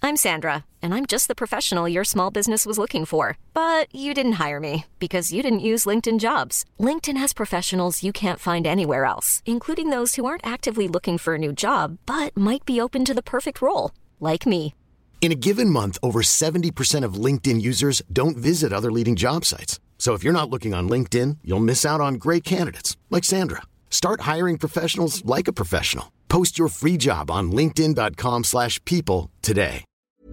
I'm Sandra, and I'm just the professional your small business was looking for. But you didn't hire me because you didn't use LinkedIn Jobs. LinkedIn has professionals you can't find anywhere else, including those who aren't actively looking for a new job, but might be open to the perfect role, like me. In a given month, over 70% of LinkedIn users don't visit other leading job sites. So if you're not looking on LinkedIn, you'll miss out on great candidates like Sandra. Start hiring professionals like a professional. Post your free job on linkedin.com/people today.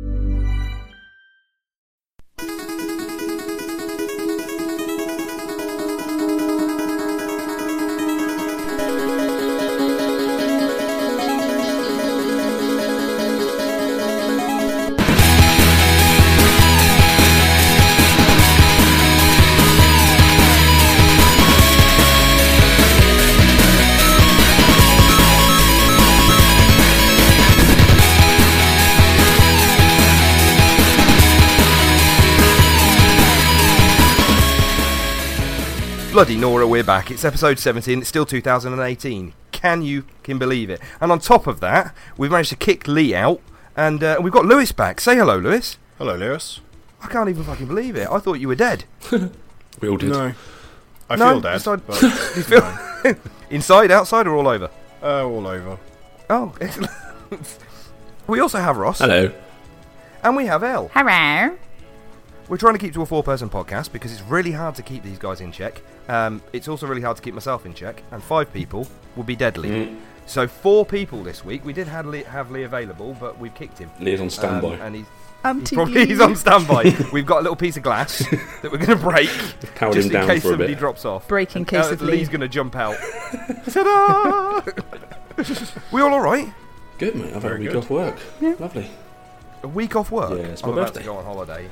Bloody Nora, we're back. It's episode 17. It's still 2018. Can you believe it? And on top of that, we've managed to kick Lee out, and we've got Lewis back. Say hello, Lewis. Hello, Lewis. I can't even fucking believe it. I thought you were dead. We all did. No. I feel dead. But you feel inside, outside, or all over? All over. Oh, excellent. We also have Ross. Hello. And we have Elle. Hello. We're trying to keep to a 4-person podcast because it's really hard to keep these guys in check. It's also really hard to keep myself in check, and 5 people would be deadly. So 4 people this week. We did have Lee available, but we've kicked him. Lee's on standby. And he's on standby. We've got a little piece of glass that we're going to break Powered just him down in case for a somebody bit. drops off. Breaking case of Lee. Lee's going to jump out. Ta-da! We all right? Good, mate. I've had a Very week good. off work. Yeah. Lovely. A week off work? Yeah, it's my I'm about birthday. to go on holiday.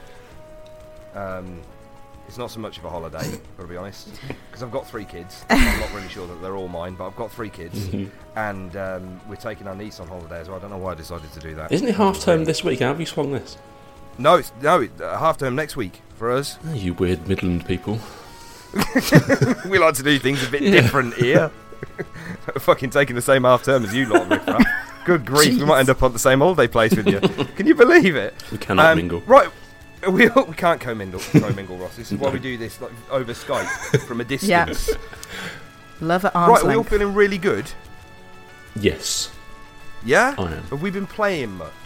It's not so much of a holiday, gotta be honest, because I've got 3 kids. I'm not really sure that they're all mine, but I've got 3 kids, and we're taking our niece on holiday as well. I don't know why I decided to do that. Isn't it half term this week? How have you swung this? No, it's half term next week for us. Oh, you weird Midland people. We like to do things a bit different here. Fucking taking the same half term as you lot, Rick. Good grief, we might end up on the same holiday place with you. Can you believe it? We cannot mingle. Right. We can't co-mingle, Ross. This is why we do this over Skype from a distance. Yeah. Love at arm's Right, are we all length. feeling really good? Yes. Yeah? I am. Have we been playing much?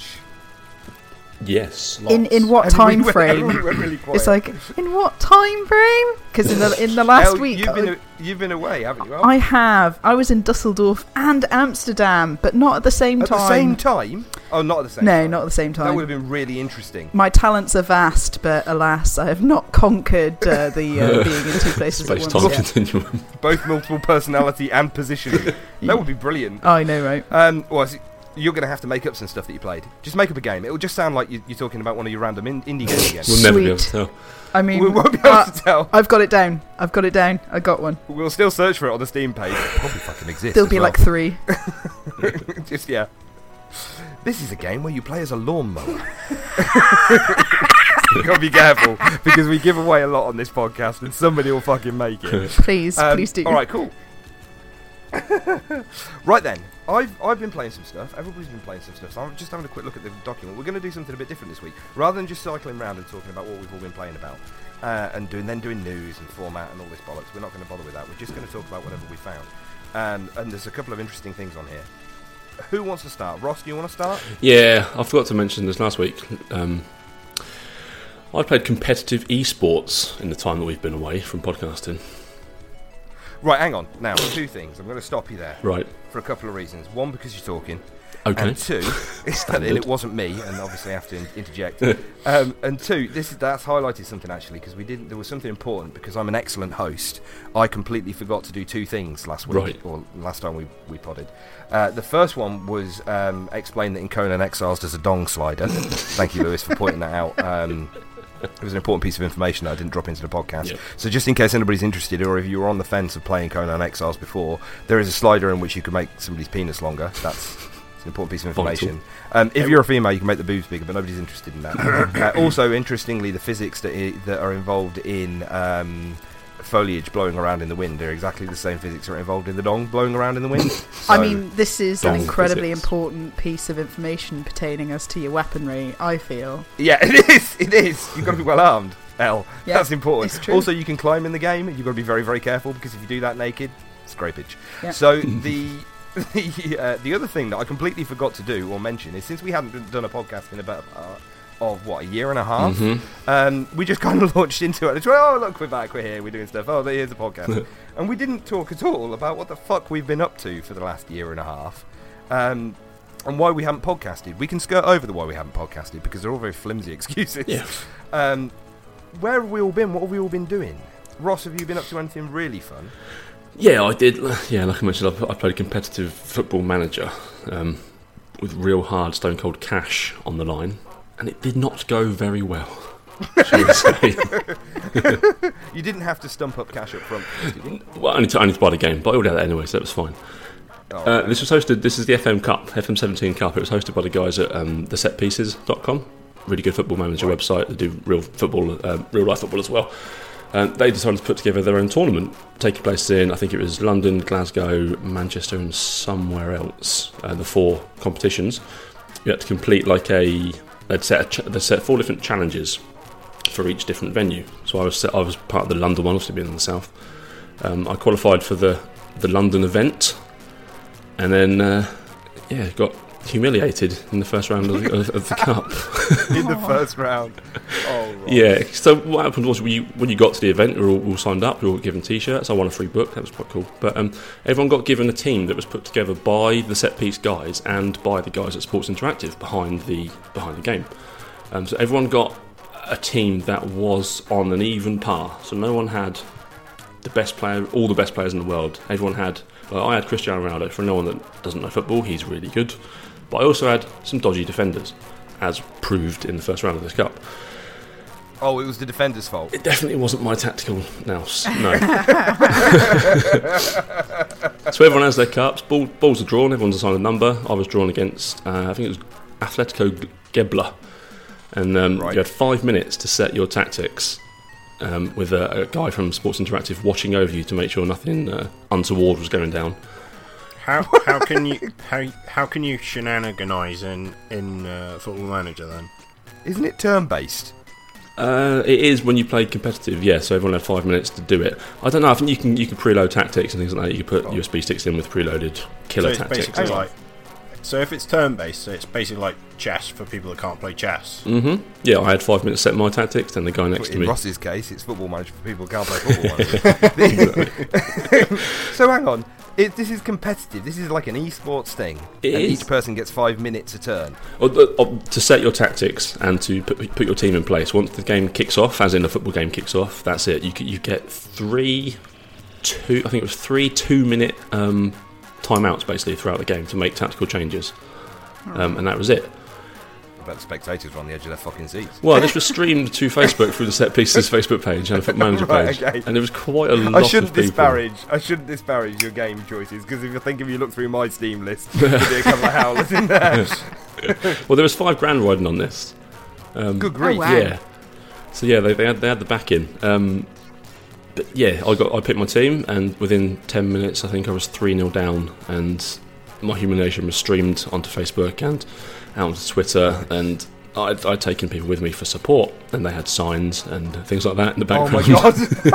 Yes. In what time frame? We went really quiet. It's like, in what time frame? Because in the last Elle, week... You've been away, haven't you, Elle? I have. I was in Dusseldorf and Amsterdam, but not at the same time. At the same time? Oh, not at the same time. No, not at the same That time. would have been really interesting. My talents are vast, but alas, I have not conquered the being in 2 places at Space-time once yet. continuum. Both multiple personality and positioning. That would be brilliant. I know, right? You're going to have to make up some stuff that you played. Just make up a game. It'll just sound like you're talking about one of your random indie games again. We'll never be able to Sweet. tell. I mean, We won't be able to tell. I've got it down. I got one. We'll still search for it on the Steam page. It probably fucking exists. There'll as be well. like 3. Just, yeah. This is a game where you play as a lawnmower. You've got to be careful, because we give away a lot on this podcast, and somebody will fucking make it. Please do. Alright, cool. Right then, I've been playing some stuff. Everybody's been playing some stuff. So I'm just having a quick look at the document. We're going to do something a bit different this week, rather than just cycling around and talking about what we've all been playing about, and doing news and format and all this bollocks. We're not going to bother with that. We're just going to talk about whatever we found. And there's a couple of interesting things on here. Who wants to start? Ross, do you want to start? Yeah, I forgot to mention this last week. I played competitive esports in the time that we've been away from podcasting. Right, hang on. Now, 2 things. I'm going to stop you there. Right. For a couple of reasons. 1, because you're talking. Okay. And 2, and it wasn't me, and obviously I have to interject. And 2, that's highlighted something actually, because there was something important, because I'm an excellent host. I completely forgot to do 2 things last week, Right. or last time we podded. The first one was explain that in Conan Exiles there's a dong slider. Thank you, Lewis, for pointing that out. It was an important piece of information that I didn't drop into the podcast. Yep. So just in case anybody's interested, or if you were on the fence of playing Conan Exiles before, there is a slider in which you can make somebody's penis longer. That's an important piece of information. If you're a female, you can make the boobs bigger, but nobody's interested in that. Also, interestingly, the physics that are involved in foliage blowing around in the wind are exactly the same physics that are involved in the dong blowing around in the wind. I mean, this is an Dong incredibly physics. important piece of information pertaining as to your weaponry, I feel. Yeah, it is. You've got to be well armed, Elle. Yeah, That's important. it's true. Also, you can climb in the game. You've got to be very, very careful, because if you do that naked, scrapage. Yeah. So the other thing that I completely forgot to do or mention is, since we hadn't done a podcast in about a year and a half, we just kind of launched into it. It's like, oh look, we're back, we're here, we're doing stuff. Oh, here's a podcast, and we didn't talk at all about what the fuck we've been up to for the last year and a half. And why we haven't podcasted. We can skirt over the why we haven't podcasted, because they're all very flimsy excuses. Yeah. Where have we all been? What have we all been doing? Ross, have you been up to anything really fun? Yeah, I did. Yeah, like I mentioned, I played competitive Football Manager with real hard Stone Cold cash on the line, and it did not go very well, shall we say. You didn't have to stump up cash up front, did you? Well, only to buy the game, but I ordered that anyway, so that was fine. Oh, This was hosted. This is the FM Cup, FM17 Cup. It was hosted by the guys at thesetpieces.com. Really good Football Manager website. They do real football, real life football as well. They decided to put together their own tournament, taking place in, I think it was London, Glasgow, Manchester, and somewhere else. The 4 competitions. You had to complete they'd set 4 different challenges for each different venue. So I was part of the London one, obviously being in the south. I qualified for the London event, and then got humiliated in the first round of the cup. in the first round. Oh, right. Yeah. So what happened was, when you got to the event, we were all signed up. We were all given T-shirts. I won a free book. That was quite cool. But everyone got given a team that was put together by the set piece guys and by the guys at Sports Interactive behind the game. So everyone got a team that was on an even par. So no one had the best player, all the best players in the world. Everyone had. I had Cristiano Ronaldo. For no one that doesn't know football, he's really good. But I also had some dodgy defenders, as proved in the first round of this cup. Oh, it was the defender's fault. It definitely wasn't my tactical nous, no. So everyone has their cups, balls are drawn, everyone's assigned a number. I was drawn against, I think it was Atletico Gebla. And Right. you had 5 minutes to set your tactics, with a guy from Sports Interactive watching over you to make sure nothing untoward was going down. How can you shenaniganize in Football Manager then? Isn't it turn-based? It is when you play competitive, yeah. So everyone had 5 minutes to do it. I don't know. I think you can preload tactics and things like that. You can put USB sticks in with preloaded killer So it's tactics. basically like. So if it's turn-based, so it's basically like chess for people that can't play chess. Yeah, I had 5 minutes to set my tactics. Then the guy next to In me. Ross's case, it's Football Manager for people who can't play Football Manager. So hang on. This is competitive. This is like an esports thing. It and is. each person gets 5 minutes a turn. To set your tactics and to put your team in place. Once the game kicks off, as in the football game kicks off, that's it. You get 3 2-minute timeouts basically throughout the game to make tactical changes, and that was it. But the spectators were on the edge of their fucking seats. Well, this was streamed to Facebook through the Set Pieces Facebook page and the Football Manager Right, page, okay. and there was quite a lot I shouldn't of people. I shouldn't disparage your game choices, because if you look through my Steam list, there'll be a couple of howlers in there. Well, there was £5,000 riding on this. Good grief. wow. Yeah. So yeah, they had the back in. But yeah, I picked my team, and within 10 minutes, I think I was 3-0 down, and my humiliation was streamed onto Facebook and out onto Twitter, and I'd taken people with me for support, and they had signs and things like that in the Oh background. my god.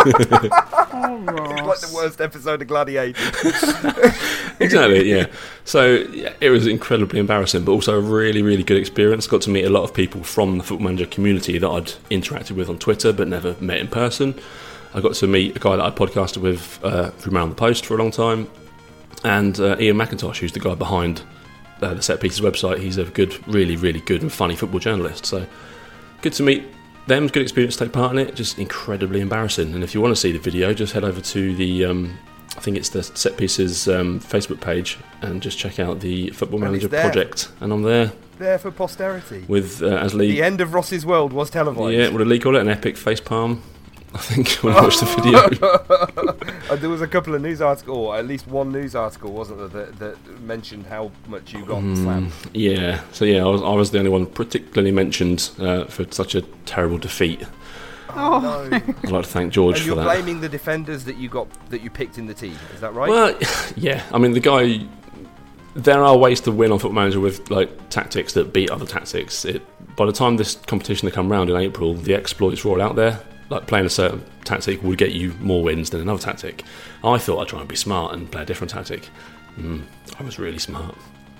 Oh, It's like the worst episode of Gladiator. Exactly, yeah. So yeah, it was incredibly embarrassing, but also a really, really good experience. Got to meet a lot of people from the Football Manager community that I'd interacted with on Twitter but never met in person. I got to meet a guy that I podcasted with through Man on the Post for a long time, and Ian McIntosh, who's the guy behind the Set Pieces website. He's a good, really, really good and funny football journalist. So good to meet them. Good experience to take part in it. Just incredibly embarrassing. And if you want to see the video, just head over to the I think it's the Set Pieces Facebook page and just check out the Football And Manager it's there. project. And I'm there There for posterity. with as Lee. The end of Ross's world was televised. Yeah, what did Lee call it? An epic facepalm. I think when I watched the video. There was a couple of news articles, or at least one news article, wasn't there, that mentioned how much you got slammed. Yeah, so yeah, I was the only one particularly mentioned for such a terrible defeat. Oh, no. I'd like to thank George And for you're that. blaming the defenders that you picked in the team. Is that right? Well, yeah. I mean, the guy. There are ways to win on Football Manager with like tactics that beat other tactics. By the time this competition to come round in April, the exploits are all out there. Like playing a certain tactic would get you more wins than another tactic. I thought I'd try and be smart and play a different tactic. I was really smart.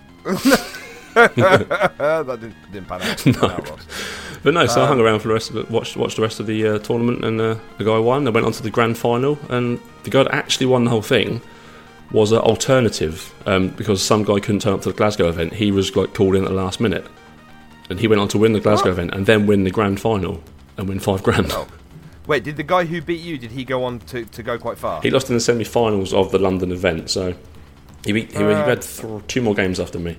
That didn't pan out. No. Ross. But no, so I hung around for the rest of it, watched the rest of the tournament, and the guy won. They went on to the grand final, and the guy that actually won the whole thing was an alternative, because some guy couldn't turn up to the Glasgow event. He was like called in at the last minute, and he went on to win the Glasgow event and then win the grand final and win $5,000. Oh. Wait, did the guy who beat you, did he go on to go quite far? He lost in the semi-finals of the London event, so he had 2 more games after me.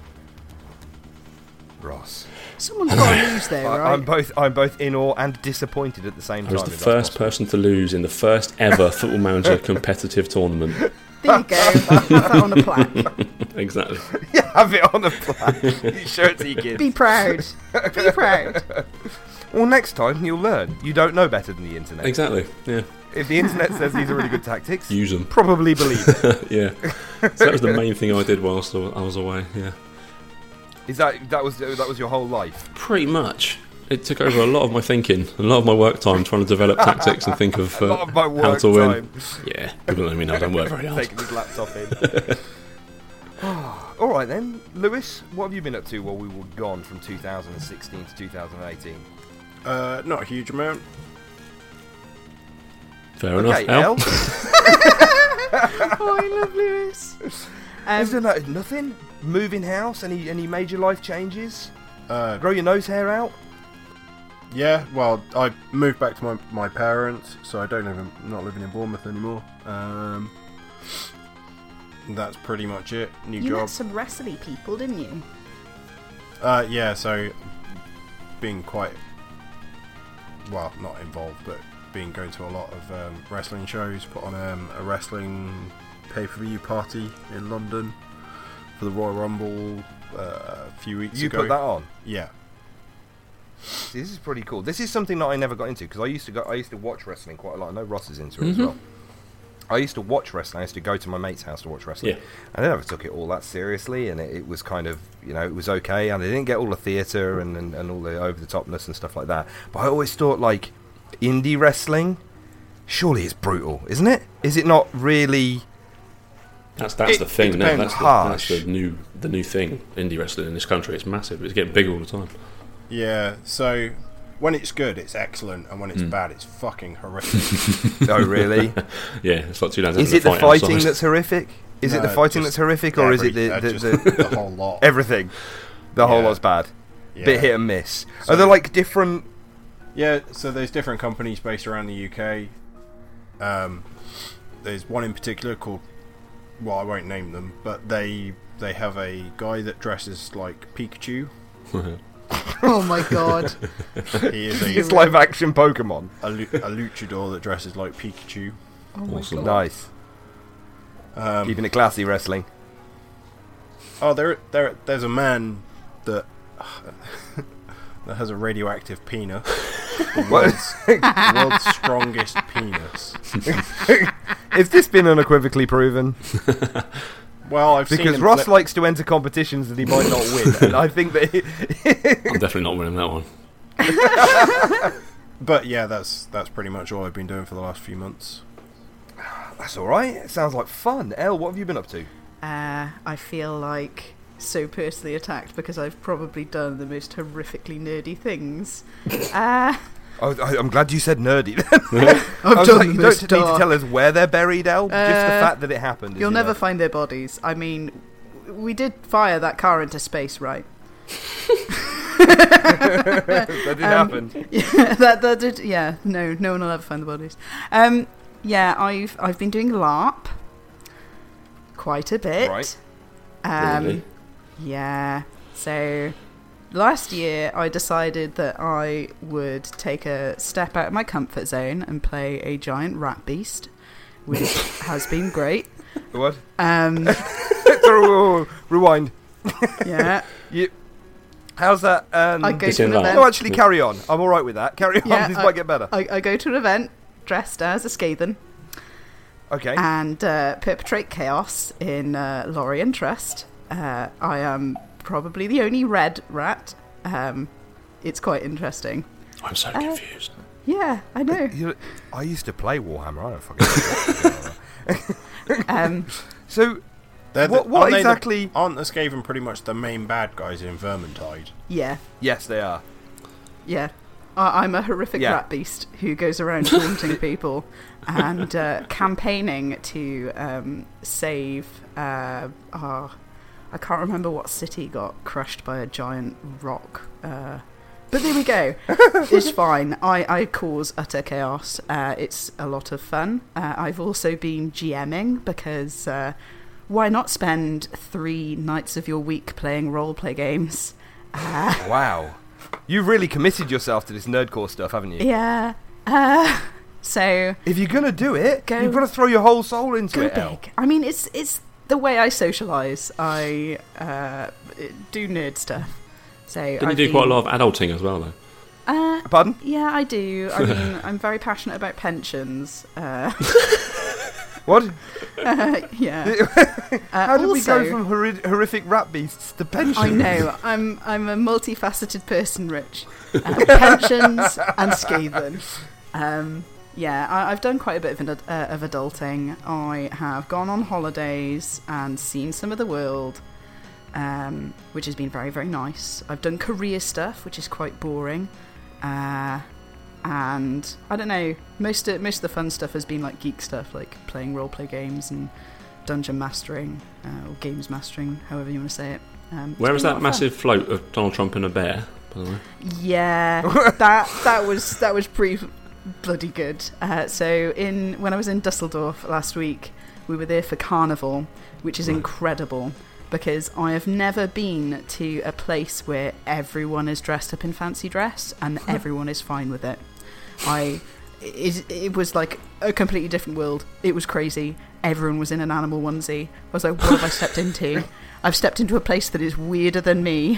Ross. Someone's got to lose there, right? I'm both in awe and disappointed at the same I time. was the first person to lose in the first ever Football Manager competitive tournament. There you go. Have that on a plaque. Exactly. Yeah, have it on a plaque. You show it to your kids. Be proud. Be proud. Well, next time you'll learn. You don't know better than the internet. Exactly. Yeah. If the internet says these are really good tactics, Use them. probably believe it. Yeah. So that was the main thing I did whilst I was away. Yeah. Is that was your whole life? Pretty much. It took over a lot of my thinking, a lot of my work time trying to develop tactics and think of A lot of my how work to win. time. Yeah, people don't know I don't work very hard. Taking his laptop in. All right then, Lewis, what have you been up to while we were gone from 2016 to 2018? Not a huge amount. Fair enough. Okay, Al? Elle? Oh, I love Lewis. Is there nothing? Moving house? Any major life changes? Grow your nose hair out? Yeah, well, I moved back to my parents, so I not living in Bournemouth anymore. That's pretty much it. New You job. met some wrestling people, didn't you? Yeah, so being quite, well, not involved, but going to a lot of wrestling shows, put on a wrestling pay-per-view party in London for the Royal Rumble a few weeks ago. You put that on? Yeah. See, this is pretty cool. This is something that I never got into because I used to watch wrestling quite a lot. I know Ross is into it as well. I used to watch wrestling. I used to go to my mate's house to watch wrestling. Yeah. And I never took it all that seriously, and it was kind of, it was okay, and I didn't get all the theatre and all the over-the-topness and stuff like that. But I always thought, like, indie wrestling, surely it's brutal, isn't it? Is it not really? That's the thing now. depends. That's the new thing. Indie wrestling in this country, it's massive. It's getting bigger all the time. Yeah, so when it's good, it's excellent, and when it's bad, it's fucking horrific. Oh, really? Yeah, it's like 2 days. Is it the fighting that's horrific? Is it the fighting that's horrific, or is it the whole lot? Everything? The whole lot's bad. Yeah. Bit hit and miss. So- Are there like different? Yeah, so there's different companies based around the UK. There's one in particular called, well, I won't name them, but they have a guy that dresses like Pikachu. Oh my god. He is It's live action Pokemon. a luchador that dresses like Pikachu. Oh my Awesome. god. Nice. Keeping it classy, wrestling. Oh, there's a man that that has a radioactive penis. The world's strongest penis. Has this been unequivocally proven? Well, I've seen Because him Ross likes to enter competitions that he might not win, and I think that. I'm definitely not winning that one. But yeah, that's pretty much all I've been doing for the last few months. That's all right. It sounds like fun. Elle, what have you been up to? I feel like so personally attacked because I've probably done the most horrifically nerdy things. I'm glad you said nerdy. Then. I've done you the don't most need to dark. tell us where they're buried, Elle. Just the fact that it happened. is You'll never enough. find their bodies. I mean, we did fire that car into space, right? That did happen. Yeah, that did. Yeah, no one will ever find the bodies. Yeah, I've been doing LARP quite a bit. Right. Really? Yeah. So last year I decided that I would take a step out of my comfort zone and play a giant rat beast, which has been great. What? Um, Rewind. yeah. How's that? I go It's to in an that. event. No, actually, carry on. I'm all right with that. Carry on. Yeah, This might get better. I go to an event dressed as a Skaven Okay. and perpetrate chaos in Lorien Trust. I am probably the only red rat. It's quite interesting. I'm so confused. Yeah, I know. I used to play Warhammer. I don't fucking know. So, what aren't exactly... aren't the Skaven pretty much the main bad guys in Vermintide? Yeah, Yes, they are. yeah. I'm a horrific Yeah. rat beast who goes around taunting people and campaigning to save... I can't remember what city got crushed by a giant rock. But there we go. It's fine. I cause utter chaos. It's a lot of fun. I've also been GMing because why not spend 3 nights of your week playing roleplay games? Wow. You've really committed yourself to this nerdcore stuff, haven't you? Yeah. So If you're going to do it, Go- you've got to throw your whole soul into go it, Elle. big. I mean, it's the way I socialise. I do nerd stuff. So Didn't you do quite a lot of adulting as well, though? Pardon? Yeah, I do. I mean, I'm very passionate about pensions. What? Yeah. How did we go also- from horrific rat beasts to pensions? I know. I'm a multifaceted person, Rich. Pensions and Skaven. Yeah, I've done quite a bit of adulting. I have gone on holidays and seen some of the world, which has been very, very nice. I've done career stuff, which is quite boring. And I don't know, most of the fun stuff has been like geek stuff, like playing roleplay games and dungeon mastering, or games mastering, however you want to say it. Where was been a that lot of fun. massive float of Donald Trump and a bear, by the way? Yeah, that was pretty bloody good. So when I was in Dusseldorf last week, we were there for Carnival, which is incredible because I have never been to a place where everyone is dressed up in fancy dress and everyone is fine with it. It was like a completely different world. It was crazy. Everyone was in an animal onesie. I was like, what have I stepped into? I've stepped into a place that is weirder than me.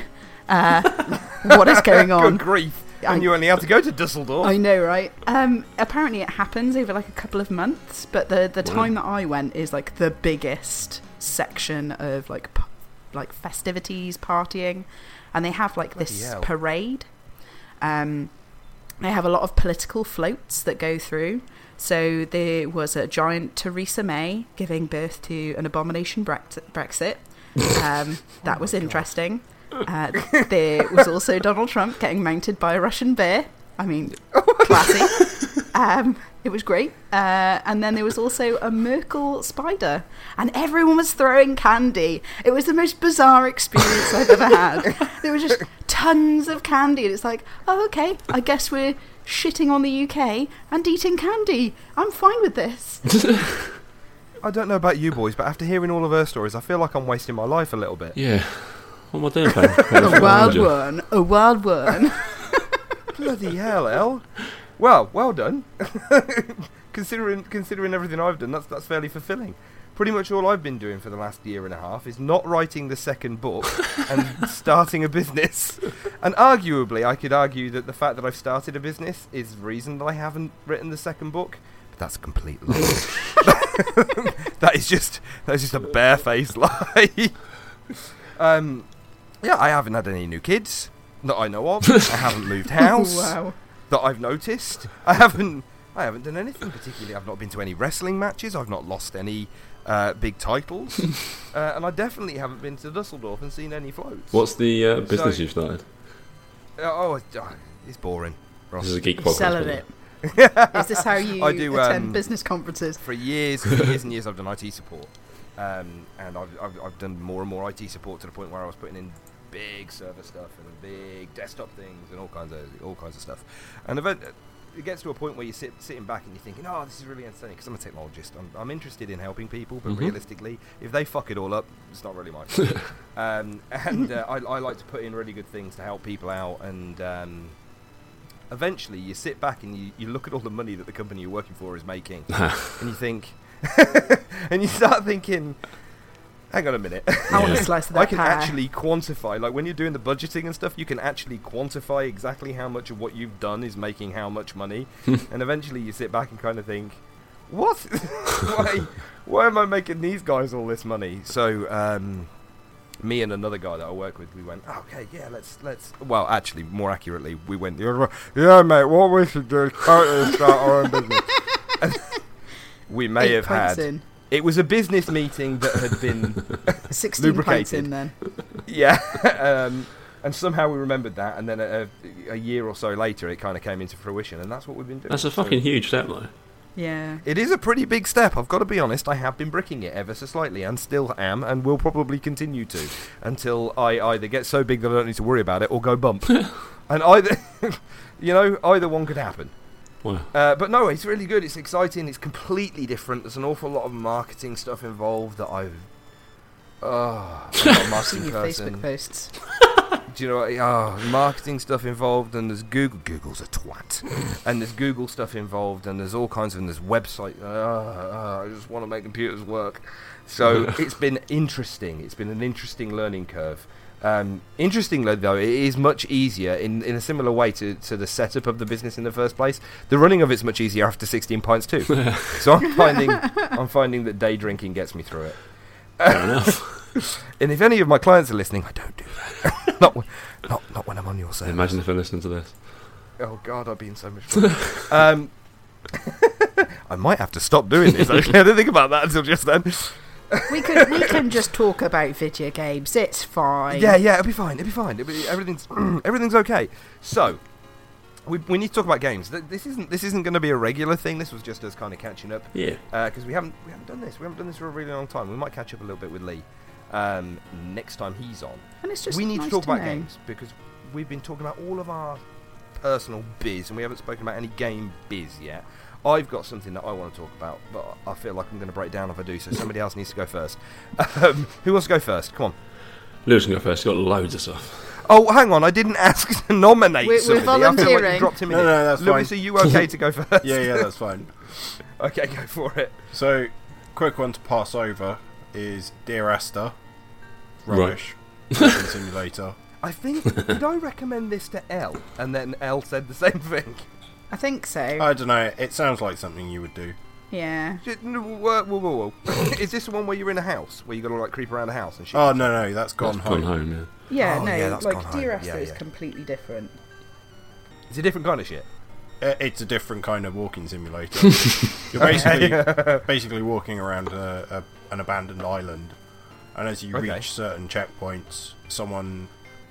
What is going on? Good grief. And you only had to go to Dusseldorf. I know, right? Apparently it happens over like a couple of months, but the time that I went is like the biggest section of like festivities, partying, and they have like this Bloody hell. parade. They have a lot of political floats that go through. So there was a giant Theresa May giving birth to an abomination Brexit. That was interesting. There was also Donald Trump getting mounted by a Russian bear. I mean, classy. It was great. And then there was also a Merkel spider. And everyone was throwing candy. It was the most bizarre experience I've ever had. There was just tons of candy. And it's like, oh, okay, I guess we're shitting on the UK and eating candy. I'm fine with this. I don't know about you boys, but after hearing all of her stories, I feel like I'm wasting my life a little bit. Yeah. What am I doing, pal? A wild one. Bloody hell, Elle. Well done. Considering everything I've done, that's fairly fulfilling. Pretty much all I've been doing for the last year and a half is not writing the second book and starting a business. And arguably, I could argue that the fact that I've started a business is the reason that I haven't written the second book. But that's a complete lie. That is just a barefaced lie. Yeah, I haven't had any new kids that I know of. I haven't moved house. Wow. That I've noticed. I haven't done anything particularly. I've not been to any wrestling matches. I've not lost any big titles. And I definitely haven't been to Dusseldorf and seen any floats. What's the business you've started? It's boring, Ross. This is a geek podcast. Selling isn't it. Is this how you I do, attend business conferences? For years and years I've done IT support. And I've done more and more IT support to the point where I was putting in big server stuff and big desktop things and all kinds of stuff. And it gets to a point where you're sitting back and you're thinking, oh, this is really entertaining, because I'm a technologist. I'm interested in helping people, but realistically, if they fuck it all up, it's not really my fault. I like to put in really good things to help people out, and eventually you sit back and you look at all the money that the company you're working for is making, and you think, and you start thinking, Hang on a minute. I want a slice of that I can pie. actually quantify, like when you're doing the budgeting and stuff, you can actually quantify exactly how much of what you've done is making how much money. And eventually you sit back and kind of think, what? why am I making these guys all this money? So, me and another guy that I work with, we went, okay, yeah, let's. Well, actually, more accurately, we went the other way. Yeah, mate, what we should do is totally start our own business. And we may 8 have pints had. in. It was a business meeting that had been 16 pints lubricated. in then. Yeah, and somehow we remembered that, and then a year or so later, it kind of came into fruition, and that's what we've been doing. That's a fucking huge step, though. Yeah. It is a pretty big step. I've got to be honest. I have been bricking it ever so slightly, and still am, and will probably continue to, until I either get so big that I don't need to worry about it, or go bump. And either, either one could happen. Wow. But no, it's really good. It's exciting. It's completely different. There's an awful lot of marketing stuff involved that I'm not a marketing Your person. Facebook posts. Do you know what? Marketing stuff involved, and there's Google's a twat, and there's Google stuff involved, and there's all kinds of, and there's website. I just want to make computers work. So it's been interesting. It's been an interesting learning curve. Interestingly, though, it is much easier in a similar way to the setup of the business in the first place. The running of it's much easier after 16 pints too. So I'm finding that day drinking gets me through it. Fair enough. And if any of my clients are listening, I don't do that. not when I'm on your service. Imagine if they're listening to this. Oh God, I'd be in so much trouble. I might have to stop doing this. Actually, I didn't think about that until just then. We can just talk about video games. It's fine. Yeah, it'll be fine. Everything's okay. So, we need to talk about games. This isn't going to be a regular thing. This was just us kind of catching up. Yeah. Because we haven't done this. We haven't done this for a really long time. We might catch up a little bit with Lee next time he's on. And it's just we need nice to talk about know. games because we've been talking about all of our personal biz, and we haven't spoken about any game biz yet. I've got something that I want to talk about, but I feel like I'm going to break down if I do, so somebody else needs to go first. Who wants to go first? Come on. Lewis can go first. He's got loads of stuff. Oh, hang on. I didn't ask to nominate We're somebody. I feel like you volunteering. dropped him in. No, that's Lewis, fine. are you okay to go first? Yeah, that's fine. Okay, go for it. So, quick one to pass over is Dear Esther. Rubbish. Walking Simulator. I think, did I recommend this to Elle? And then Elle said the same thing. I think so. I don't know. It sounds like something you would do. Yeah. Whoa. Is this the one where you're in a house? Where you got to like creep around a house and shit? Oh, no, that's Gone Home. Gone home, yeah. Yeah, Oh, no, yeah, that's Gone like Home. Dear Esther Yeah, is yeah. completely different. It's a different kind of shit. It's a different kind of walking simulator. You're basically walking around an abandoned island, and as you reach certain checkpoints, someone,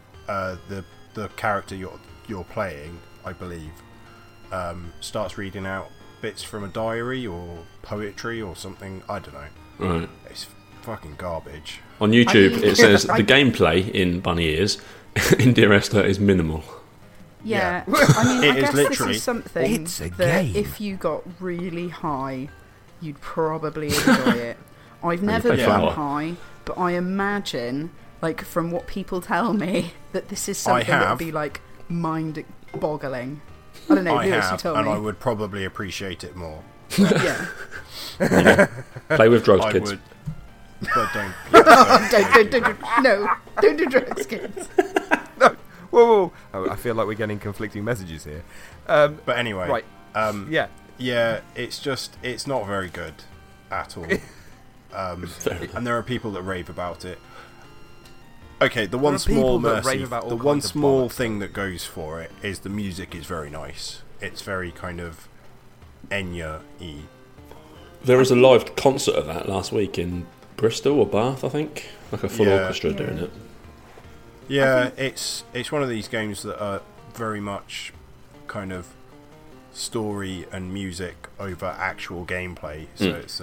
the character you're playing, I believe, starts reading out bits from a diary or poetry or something. I don't know. Right. It's fucking garbage. On YouTube, it says the gameplay in Bunny Ears in Dear Esther is minimal. Yeah. Yeah. I mean, It I is guess literally- this is something It's a that game. if you got really high, you'd probably enjoy it. I've never play been Flower. high, but I imagine, like, from what people tell me, that this is something that have. would be, like, mind-boggling. I don't know, I Lewis, you have, told and me. I would probably appreciate it more. Yeah. Play with drugs, I kids. would, but don't. Don't do drugs, kids. Whoa. Oh, I feel like we're getting conflicting messages here. But anyway, Right. Yeah. Yeah, it's not very good at all. And there are people that rave about it. Okay, the one are people small that rave mercy, about all the one kinds of small bollocks. thing that goes for it is the music is very nice. It's very kind of Enya-y. There was a live concert of that last week in Bristol or Bath, I think. Like a full Yeah. orchestra doing it. Yeah, it's one of these games that are very much kind of story and music over actual gameplay. So it's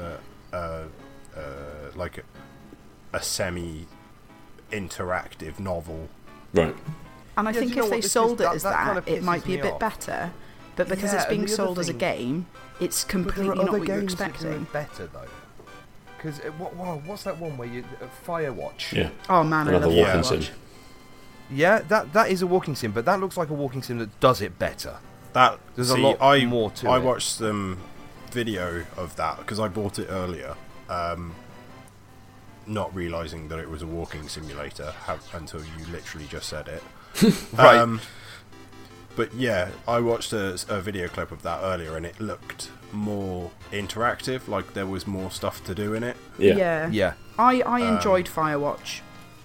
like a semi-interactive novel. Right. And I Yeah, think do you know if they what, this sold is- it as that kind that, of it might pisses be a me bit off. better. But because Yeah, it's being and the other sold as a thing- game, it's But there completely are not other what you're games that do expecting. it better though. Because what's that one where you Firewatch? Yeah. Oh man, Another I love walking Firewatch. sim. Yeah, that is a walking sim, but that looks like a walking sim that does it better. That There's a lot more to I it. watched some video of that because I bought it earlier, not realizing that it was a walking simulator until you literally just said it. Right. But yeah, I watched a video clip of that earlier, and it looked more interactive, like there was more stuff to do in it. Yeah. I enjoyed Firewatch.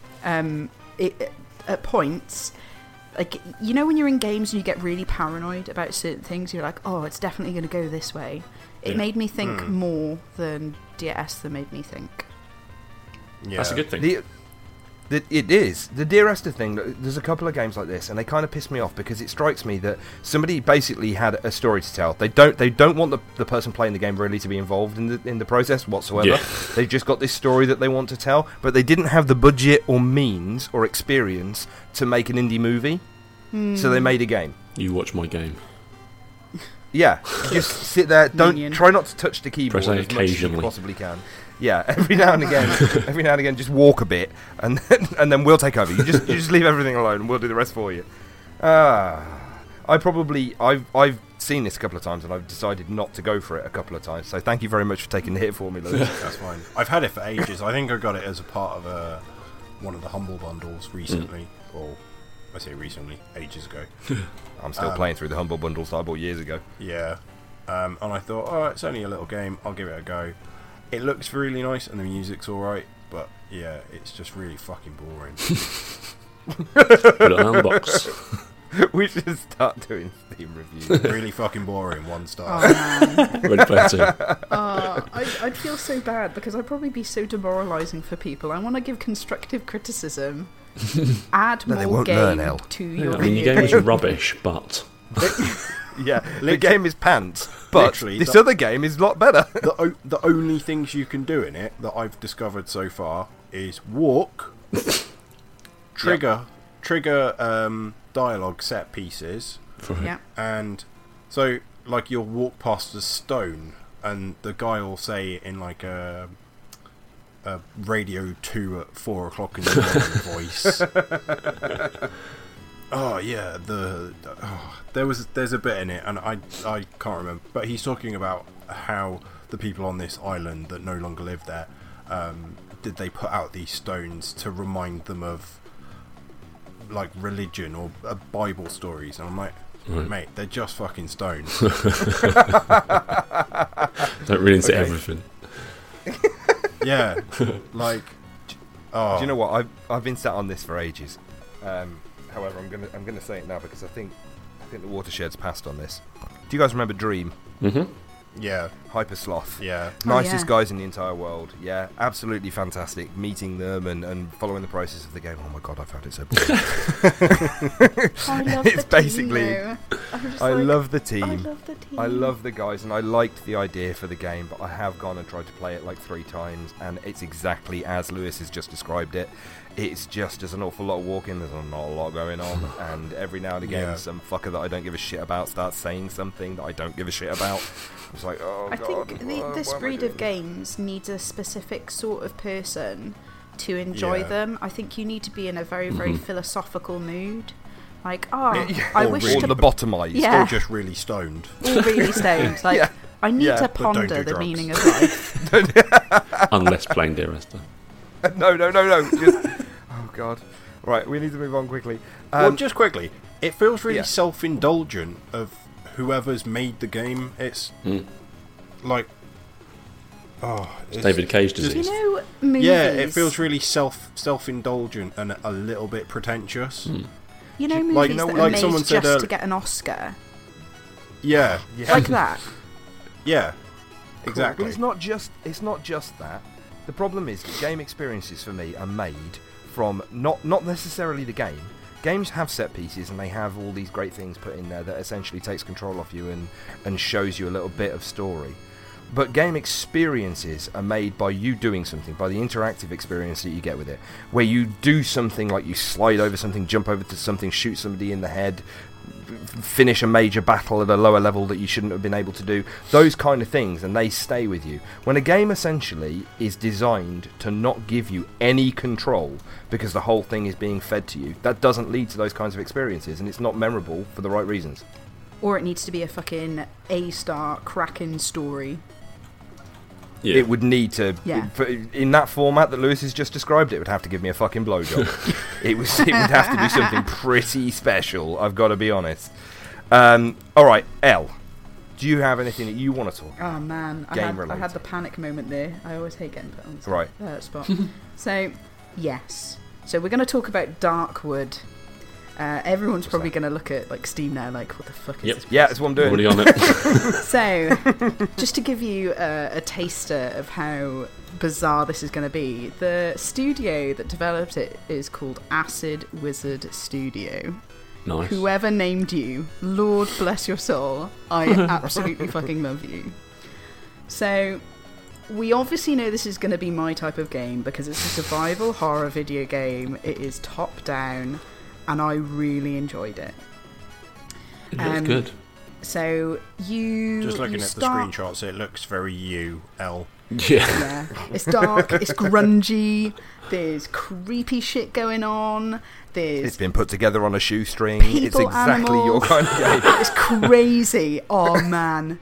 At points, like, you know when you're in games and you get really paranoid about certain things, you're like, oh, it's definitely going to go this way. It made me think more than DRS than made me think. Yeah. That's a good thing. It is. The Dear Esther thing, there's a couple of games like this, and they kind of piss me off because it strikes me that somebody basically had a story to tell. They don't want the person playing the game really to be involved in the process whatsoever. Yeah. They've just got this story that they want to tell, but they didn't have the budget or means or experience to make an indie movie, so they made a game. You watch my game. Yeah, just sit there. Minion. Try not to touch the keyboard Press A as much as you occasionally. possibly can. Yeah, every now and again, just walk a bit, and then we'll take over. You just leave everything alone, and we'll do the rest for you. I've seen this a couple of times, and I've decided not to go for it a couple of times. So thank you very much for taking the hit for me, Lewis. That's fine. I've had it for ages. I think I got it as a part of one of the Humble Bundles recently, or I say recently, ages ago. I'm still playing through the Humble Bundles that I bought years ago. Yeah, and I thought, oh, it's only a little game. I'll give it a go. It looks really nice, and the music's all right, but yeah, it's just really fucking boring. Put it on the box. We should start doing Steam reviews. Really fucking boring. 1 star. Oh, man. Ready Player 2. I'd feel so bad because I'd probably be so demoralising for people. I want to give constructive criticism. Add No, they more won't game learn, El. to your I mean, your video game is game. rubbish, but Yeah, the game is pants, but Literally, this other game is a lot better. The only things you can do in it that I've discovered so far is walk, trigger dialogue set pieces, Yeah. and so like you'll walk past a stone, and the guy will say in like a Radio 2 at 4 o'clock in the morning voice. Oh yeah, there's a bit in it, and I can't remember, but he's talking about how the people on this island that no longer live there, did they put out these stones to remind them of like religion or Bible stories, and I'm like, mate, they're just fucking stones. don't really into everything. Yeah, like, oh, Do you know what? I've been sat on this for ages. However, I'm gonna say it now because I think the Watershed's passed on this. Do you guys remember Dream? Mm-hmm. yeah, Hyper Sloth. yeah, Nicest yeah. guys in the entire world. Yeah, absolutely fantastic. Meeting them and following the process of the game. Oh my god, I found it so boring. I love It's the basically- team, though. I'm just I like, love the team. I love the team. I love the guys, and I liked the idea for the game, but I have gone and tried to play it like 3 times, and it's exactly as Lewis has just described it. It's just, there's an awful lot of walking, there's not a lot going on, and every now and again, Yeah. some fucker that I don't give a shit about starts saying something that I don't give a shit about. It's like, oh I god. think why this am I breed doing of games needs a specific sort of person to enjoy Yeah. them. I think you need to be in a very, very Mm-hmm. philosophical mood. Like, Yeah, I or wish really- Or to lobotomized. Yeah. or just really stoned. all really stoned. Like, Yeah. I need Yeah. to But don't ponder do the drugs. meaning of life. Unless playing Dear Esther. No. Just, oh god. Right, we need to move on quickly. Well, just quickly, it feels really yeah. self-indulgent of whoever's made the game. It's like, it's David Cage Do you disease. know movies? Yeah, it feels really self-indulgent and a little bit pretentious. You know movies like- that like are someone made said just to earlier- get an Oscar, Yeah, like that. yeah, Cool, exactly. But it's not just that. The problem is that game experiences for me are made from not necessarily the game. Games have set pieces and they have all these great things put in there that essentially takes control off you and shows you a little bit of story. But game experiences are made by you doing something, by the interactive experience that you get with it, where you do something like you slide over something, jump over to something, shoot somebody in the head, finish a major battle at a lower level that you shouldn't have been able to do, those kind of things, and they stay with you. When a game essentially is designed to not give you any control because the whole thing is being fed to you, that doesn't lead to those kinds of experiences, and it's not memorable for the right reasons. Or it needs to be a fucking A-star cracking story. It would need to, Yeah. in that format that Lewis has just described, it would have to give me a fucking blowjob. It would have to be something pretty special, I've got to be honest. Alright, Elle, do you have anything that you want to talk about? Oh man, I had the panic moment there. I always hate getting put on the spot. So, yes. So we're going to talk about Darkwood. Everyone's probably going to look at like Steam now, like, what the fuck is this? Yeah, that's what I'm doing. Already on it. So, just to give you a taster of how bizarre this is going to be, the studio that developed it is called Acid Wizard Studio. Nice. Whoever named you, Lord bless your soul, I absolutely fucking love you. So, we obviously know this is going to be my type of game because it's a survival horror video game. It is top down, and I really enjoyed it. It looks good. So you just looking at start... the screenshots, it looks very Elle. Yeah, it's dark, it's grungy, there's creepy shit going on, It's been put together on a shoestring. People, it's exactly animals. your kind of game. It's crazy. Oh man,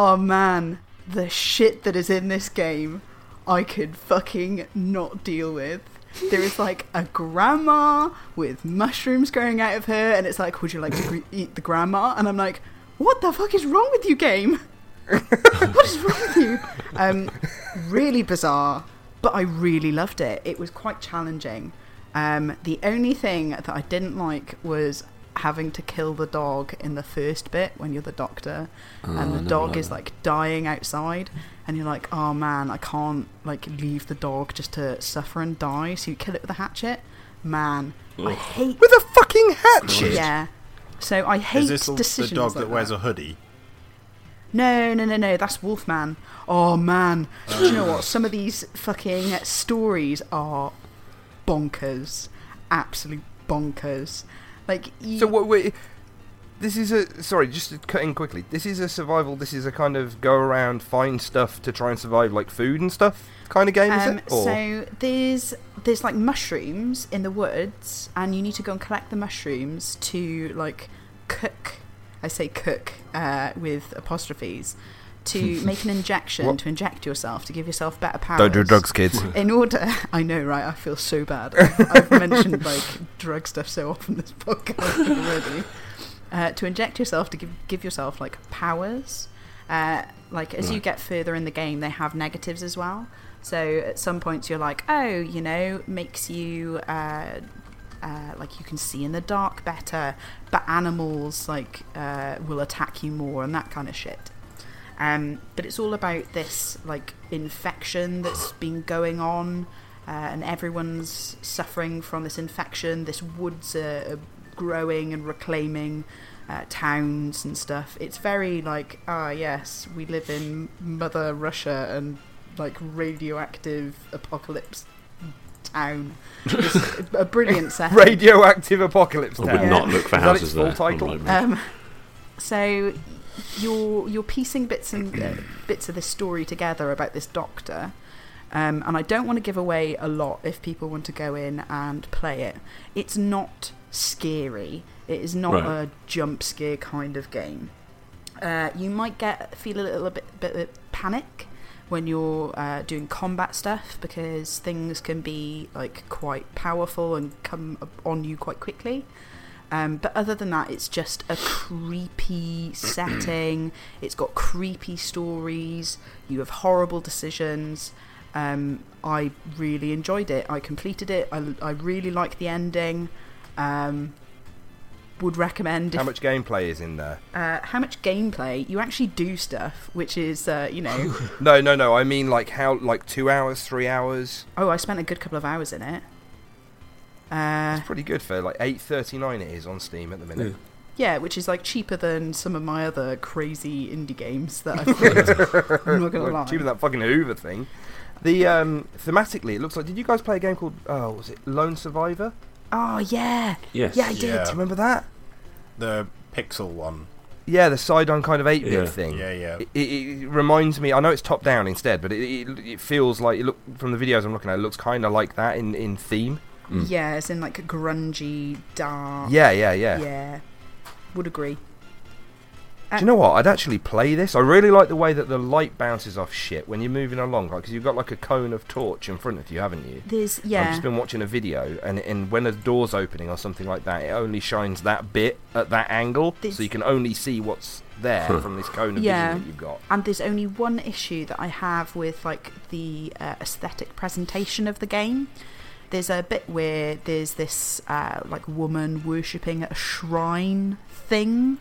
the shit that is in this game, I could fucking not deal with. There is like a grandma with mushrooms growing out of her, and it's like, would you like to eat the grandma? And I'm like, what the fuck is wrong with you, game? What is wrong with you? Really bizarre, but I really loved it. It was quite challenging. The only thing that I didn't like was having to kill the dog in the first bit when you're the doctor, and the dog is like dying outside, and you're like, oh man, I can't like leave the dog just to suffer and die, so you kill it with a hatchet. Man, I hate with a fucking hatchet. Yeah. So I hate Is this decisions the dog like that wears a hoodie? No, that's Wolfman. Oh man, do you know what? Some of these fucking stories are bonkers, absolute bonkers. Like, so what? This is a just to cut in quickly. This is a survival. This is a kind of go around, find stuff to try and survive, like food and stuff kind of game. Is it? Or? So there's like mushrooms in the woods, and you need to go and collect the mushrooms to like cook. I say cook with apostrophes. To make an injection, to inject yourself, to give yourself better powers. Don't do drugs, kids. In order... I know, right? I feel so bad. I've mentioned, like, drug stuff so often this podcast already. To inject yourself, to give yourself, like, powers. Like, as you get further in the game, they have negatives as well. So, at some points, you're like, oh, you know, makes you... like you can see in the dark better, but animals like will attack you more and that kind of shit. But it's all about this like infection that's been going on, and everyone's suffering from this infection. This woods are growing and reclaiming towns and stuff. It's very like, yes, we live in Mother Russia and like radioactive apocalypse town. It's a brilliant setting. Radioactive apocalypse town. I would not look for houses there. Title? So you're piecing bits of this story together about this doctor, and I don't want to give away a lot if people want to go in and play it. It's not scary. It is not a jump scare kind of game. You might feel a little bit of panic when you're doing combat stuff, because things can be like quite powerful and come on you quite quickly. But other than that, it's just a creepy setting. It's got creepy stories. You have horrible decisions. I really enjoyed it. I completed it. I really like the ending. Would recommend. How much gameplay is in there? How much gameplay? You actually do stuff, which is, you know... No. I mean, like, how, like 2 hours, 3 hours? Oh, I spent a good couple of hours in it. It's pretty good for like $8.39 it is on Steam at the minute. Yeah, which is like cheaper than some of my other crazy indie games that I've played. I'm not gonna lie. Cheaper than that fucking Hoover thing. The thematically, it looks like. Did you guys play a game called? Oh, was it Lone Survivor? Oh yeah. Yes. Yeah, I did. Do you remember that? The pixel one. Yeah, the side-on kind of 8-bit thing. Yeah. It reminds me. I know it's top-down instead, but it feels like from the videos I'm looking at, it looks kind of like that in theme. Yeah, it's in like a grungy, dark. Yeah. Yeah, would agree. Do you know what? I'd actually play this. I really like the way that the light bounces off shit when you're moving along, because you've got like a cone of torch in front of you, haven't you? There's I've just been watching a video, and when a door's opening or something like that, it only shines that bit at that angle, so you can only see what's there from this cone of vision that you've got. And there's only one issue that I have with like the aesthetic presentation of the game. There's a bit where there's this like woman worshipping at a shrine thing.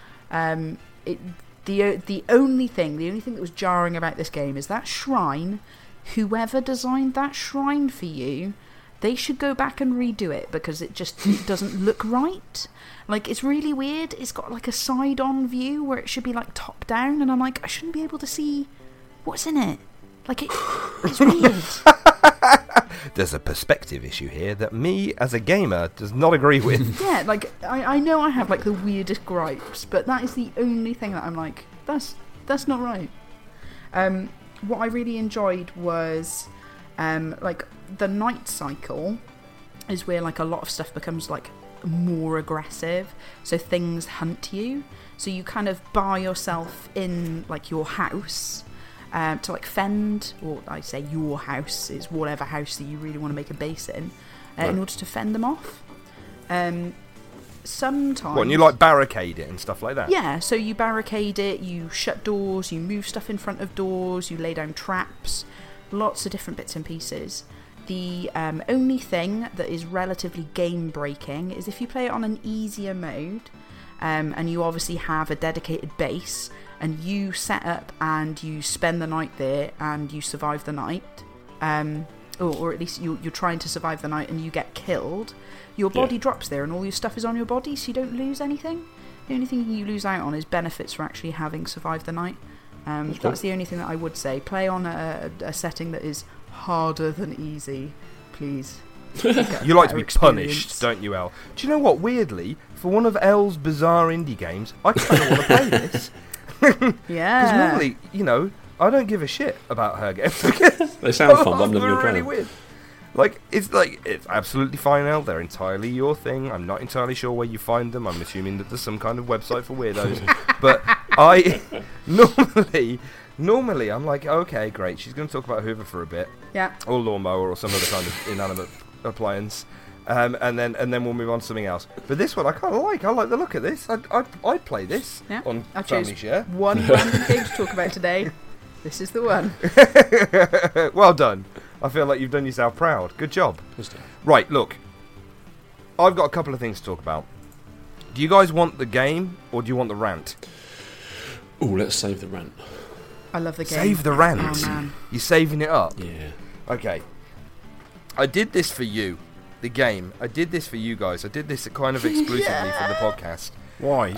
The only thing that was jarring about this game is that shrine. Whoever designed that shrine for you, they should go back and redo it, because it doesn't look right. Like, it's really weird. It's got like a side-on view where it should be like top down, and I'm like, I shouldn't be able to see what's in it. Like, it's weird. There's a perspective issue here that me, as a gamer, does not agree with. Yeah, like, I know I have, like, the weirdest gripes, but that is the only thing that I'm like, that's not right. What I really enjoyed was, like, the night cycle is where, like, a lot of stuff becomes, like, more aggressive, so things hunt you. So you kind of bar yourself in, like, your house to like fend, or I say your house is whatever house that you really want to make a base in order to fend them off. Sometimes... What, and you like barricade it and stuff like that? Yeah, so you barricade it, you shut doors, you move stuff in front of doors, you lay down traps, lots of different bits and pieces. The only thing that is relatively game breaking is if you play it on an easier mode, and you obviously have a dedicated base, and you set up and you spend the night there and you survive the night, or at least you're trying to survive the night and you get killed, your body drops there and all your stuff is on your body, so you don't lose anything. The only thing you lose out on is benefits for actually having survived the night. That's the only thing that I would say. Play on a setting that is harder than easy, please. You like to be punished, don't you, Elle? Do you know what? Weirdly, for one of Elle's bizarre indie games, I kind of want to play this. Yeah. Because normally, you know, I don't give a shit about her games. They sound fun, but I'm never going to play really them. weird. It's absolutely fine, Elle. They're entirely your thing. I'm not entirely sure where you find them. I'm assuming that there's some kind of website for weirdos. But I normally I'm like, okay, great. She's going to talk about Hoover for a bit. Yeah. Or lawnmower or some other kind of inanimate appliance. And then we'll move on to something else. But this one I kind of like. I like the look of this. I'd play this on Family Share. One random game to talk about today. This is the one. Well done. I feel like you've done yourself proud. Good job. Right, look. I've got a couple of things to talk about. Do you guys want the game or do you want the rant? Oh, let's save the rant. I love the game. Save the rant. Oh, man. You're saving it up. Yeah. Okay. I did this for you. The game. I did this for you guys. I did this kind of exclusively for the podcast. Why?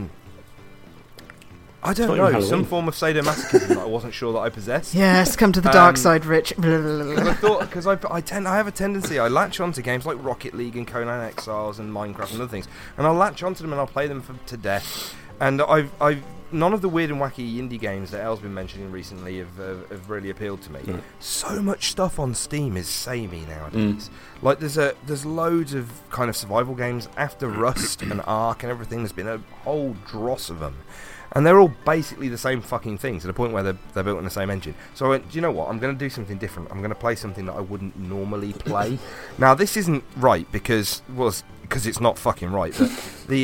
I don't know. Some form of sadomasochism that I wasn't sure that I possessed. Yes, come to the dark side, Rich. I thought, because I have a tendency, I latch onto games like Rocket League and Conan Exiles and Minecraft and other things, and I'll latch onto them and I'll play them to death. And I've none of the weird and wacky indie games that Elle's been mentioning recently have really appealed to me. Right. So much stuff on Steam is samey nowadays. Like there's loads of kind of survival games after Rust and Ark and everything. There's been a whole dross of them. And they're all basically the same fucking thing, to the point where they're built in the same engine. So I went, do you know what? I'm going to do something different. I'm going to play something that I wouldn't normally play. Now, this isn't right because it's not fucking right. But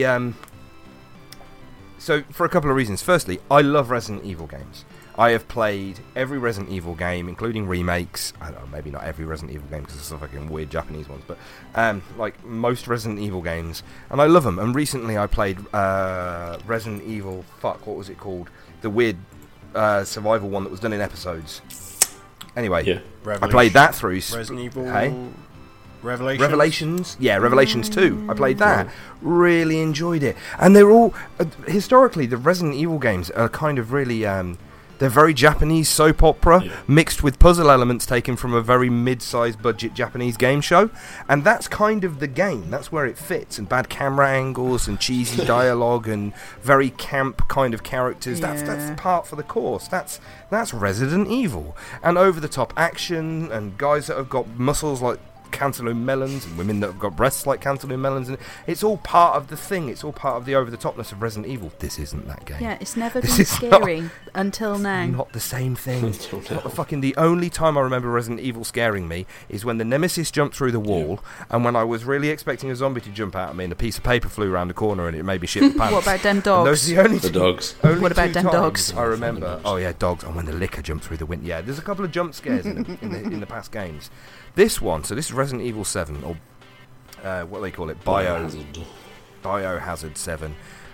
so for a couple of reasons. Firstly, I love Resident Evil games. I have played every Resident Evil game, including remakes. I don't know, maybe not every Resident Evil game because there's some fucking weird Japanese ones, but like most Resident Evil games, and I love them. And recently I played Resident Evil, what was it called? The weird survival one that was done in episodes. Anyway, yeah. I played that through. Resident Evil... Hey? Revelations? Yeah, Revelations 2. I played that. Really enjoyed it. And they're all... historically, the Resident Evil games are kind of really... they're very Japanese soap opera, mixed with puzzle elements taken from a very mid-sized budget Japanese game show. And that's kind of the game. That's where it fits. And bad camera angles and cheesy dialogue and very camp kind of characters. Yeah. That's part for the course. That's Resident Evil. And over-the-top action and guys that have got muscles like cantaloupe melons and women that have got breasts like cantaloupe melons, and it's all part of the thing. It's all part of the over-the-topness of Resident Evil. This isn't that game. Yeah, it's never This been is scary until now. Not the same thing. Until It's not now. the only time I remember Resident Evil scaring me is when the Nemesis jumped through the wall, and when I was really expecting a zombie to jump out at me and a piece of paper flew around the corner and it made me shit the pants. What about them And those dogs? are the only The dogs. only What about two them times dogs? I remember. Oh yeah, dogs. And when the liquor jumped through the window. Yeah, there's a couple of jump scares in the past games. This one, so this is Resident Evil 7, or what do they call it? Biohazard 7.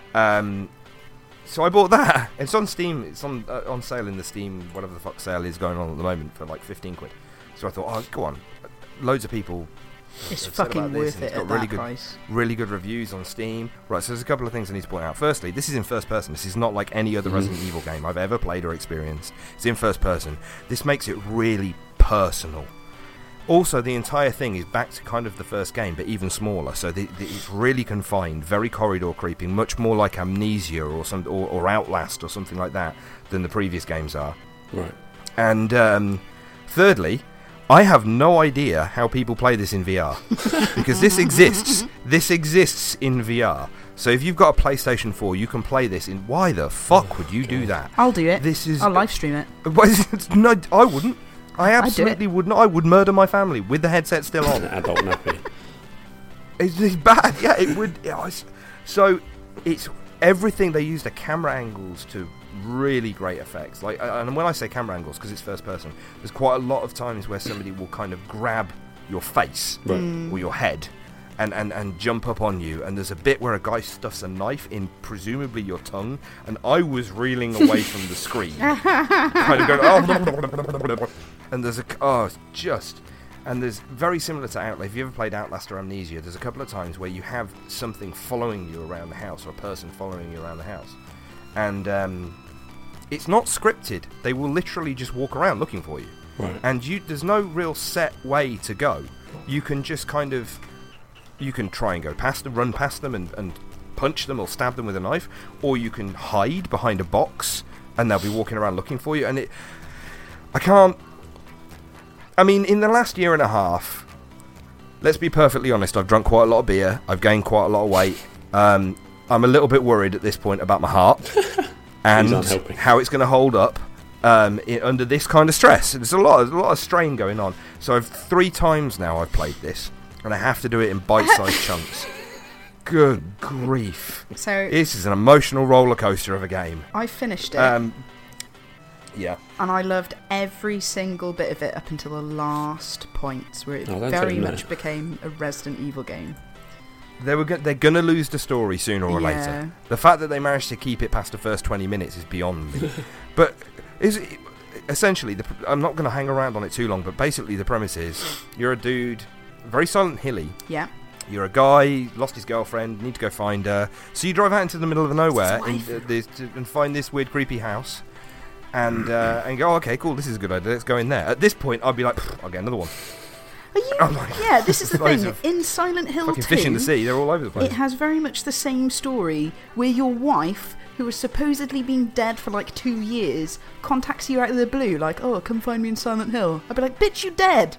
So I bought that. It's on Steam. It's on sale in the Steam, whatever the fuck sale is going on at the moment, for like 15 quid. So I thought, oh, go on. Loads of people It's have said fucking about this, worth and it it's got at really that good, price. really good reviews on Steam. Right, so there's a couple of things I need to point out. Firstly, this is in first person. This is not like any other Resident Evil game I've ever played or experienced. It's in first person. This makes it really personal. Also, the entire thing is back to kind of the first game, but even smaller. So it's really confined, very corridor creeping, much more like Amnesia or Outlast or something like that than the previous games are. Right. And thirdly, I have no idea how people play this in VR because this exists. This exists in VR. So if you've got a PlayStation 4, you can play this in. Why the fuck would you do that? I'll do it. This is I'll live stream it. No, I wouldn't. I do it. absolutely would not. I would murder my family with the headset still on. An adult nappy. It's bad. Yeah, it would. So it's everything. They use the camera angles to really great effects. Like, and when I say camera angles, because it's first person, there's quite a lot of times where somebody will kind of grab your face Right. or your head and jump up on you. And there's a bit where a guy stuffs a knife in presumably your tongue, and I was reeling away from the screen, kind of going, oh, and there's and there's very similar to Outlast. If you ever played Outlast or Amnesia, there's a couple of times where you have something following you around the house, or a person following you around the house, and it's not scripted. They will literally just walk around looking for you, Right. and there's no real set way to go. You can just kind of, you can try and go past them, run past them, and punch them or stab them with a knife, or you can hide behind a box and they'll be walking around looking for you. And I mean, in the last year and a half, let's be perfectly honest, I've drunk quite a lot of beer, I've gained quite a lot of weight. I'm a little bit worried at this point about my heart and These aren't helping. how it's going to hold up under this kind of stress. There's a lot of strain going on. So 3 times now I've played this, and I have to do it in bite-sized chunks. Good grief. So This is an emotional roller coaster of a game. I finished it, Yeah. and I loved every single bit of it up until the last points, where it Oh, don't very tell me much that. became a Resident Evil game. They're going to lose the story sooner or Yeah. later. The fact that they managed to keep it past the first 20 minutes is beyond me. But essentially, I'm not going to hang around on it too long, but basically the premise is you're a dude, very Silent Hilly. Yeah. You're a guy, lost his girlfriend, need to go find her. So you drive out into the middle of nowhere and find this weird, creepy house. And go, oh, okay, cool, this is a good idea, let's go in there. At this point, I'd be like, I'll get another one. Yeah, this is the Loads thing. of In Silent Hill Fucking 2, fish in the sea, they're all over the place. it has very much the same story, where your wife, who has supposedly been dead for like 2 years, contacts you out of the blue, like, oh, come find me in Silent Hill. I'd be like, bitch, you dead.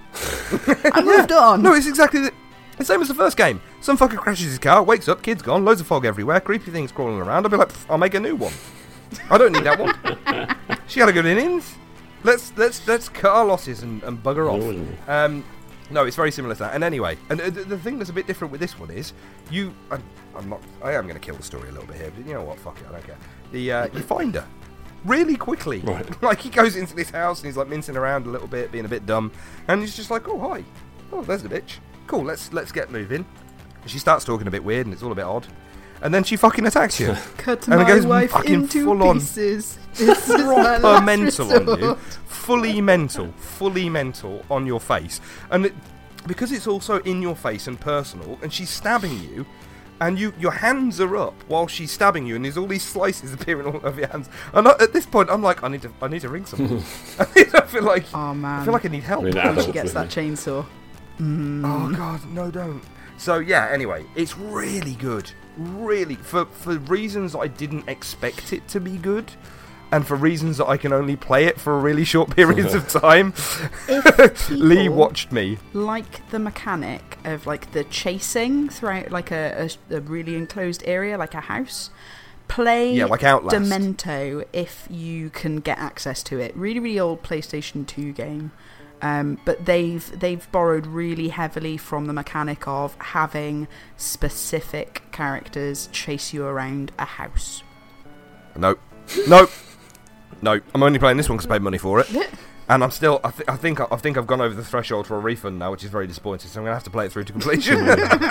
I moved on. No, it's exactly the same as the first game. Some fucker crashes his car, wakes up, kid's gone, loads of fog everywhere, creepy things crawling around. I'll be like, I'll make a new one. I don't need that one. She had a good innings. Let's cut our losses and bugger off. No, it's very similar to that. And anyway, and the thing that's a bit different with this one is I am going to kill the story a little bit here, but you know what? Fuck it, I don't care. You find her really quickly. Right. Like he goes into this house and he's like mincing around a little bit, being a bit dumb, and he's just like, oh hi, oh there's the bitch. Cool, let's get moving. And she starts talking a bit weird, and it's all a bit odd. And then she fucking attacks you. Cut And it my goes wife fucking into full on. pieces. This is my Proper last mental on you, resort. fully mental on your face, and because it's also in your face and personal, and she's stabbing you, and your hands are up while she's stabbing you, and there's all these slices appearing all over your hands. And at this point, I'm like, I need to ring someone. I feel like Oh man. I feel like I need help. I mean, when adult she gets with that me. chainsaw. Oh god, no, don't. So yeah, anyway, it's really good. Really, for reasons I didn't expect it to be good. and for reasons that I can only play it for really short periods of time, Lee watched me. Like the mechanic of like the chasing throughout like a really enclosed area, like a house. Play like Outlast. Demento if you can get access to it. Really, really old PlayStation 2 game. But they've borrowed really heavily from the mechanic of having specific characters chase you around a house. Nope. I'm only playing this one because I paid money for it, and I'm still. I think I've gone over the threshold for a refund now, which is very disappointing. So I'm gonna have to play it through to completion.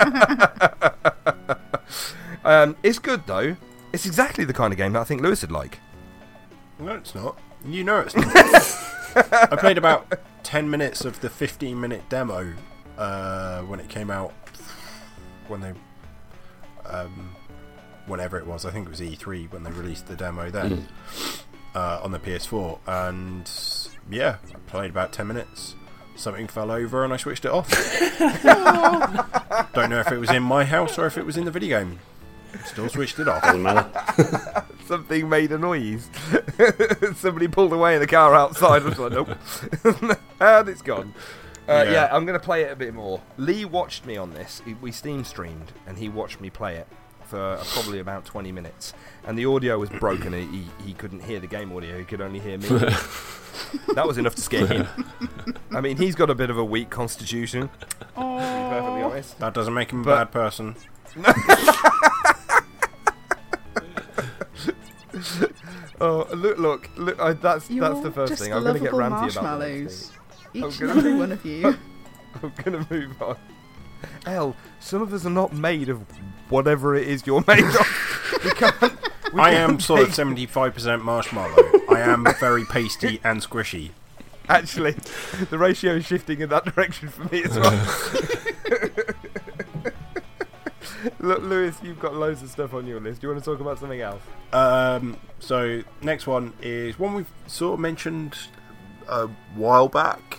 It's good though. It's exactly the kind of game that I think Lewis would like. No, it's not. You know it's not. I played about 10 minutes of the 15-minute demo when it came out. Whenever it was, I think it was E3 when they released the demo then on the PS4. And yeah, I played about 10 minutes. Something fell over and I switched it off. Don't know if it was in my house or if it was in the video game. Still switched it off. Doesn't matter. Something made a noise. Somebody pulled away in the car outside. I was like, nope. And it's gone. Yeah, I'm going to play it a bit more. Lee watched me on this. We Steam streamed, and he watched me play it for probably about 20 minutes. And the audio was broken. He couldn't hear the game audio. He could only hear me. That was enough to scare him. I mean, he's got a bit of a weak constitution, to be perfectly honest. That doesn't make him a bad person. Oh, look! That's the first thing. I'm going to get ranty about the next thing. Each and every one of you. I'm going to move on. Elle, some of us are not made of whatever it is you're made of. I am sort of 75% marshmallow. I am very pasty and squishy. Actually, the ratio is shifting in that direction for me as well. Look, Lewis, you've got loads of stuff on your list. Do you want to talk about something else? So, next one is one we've sort of mentioned a while back.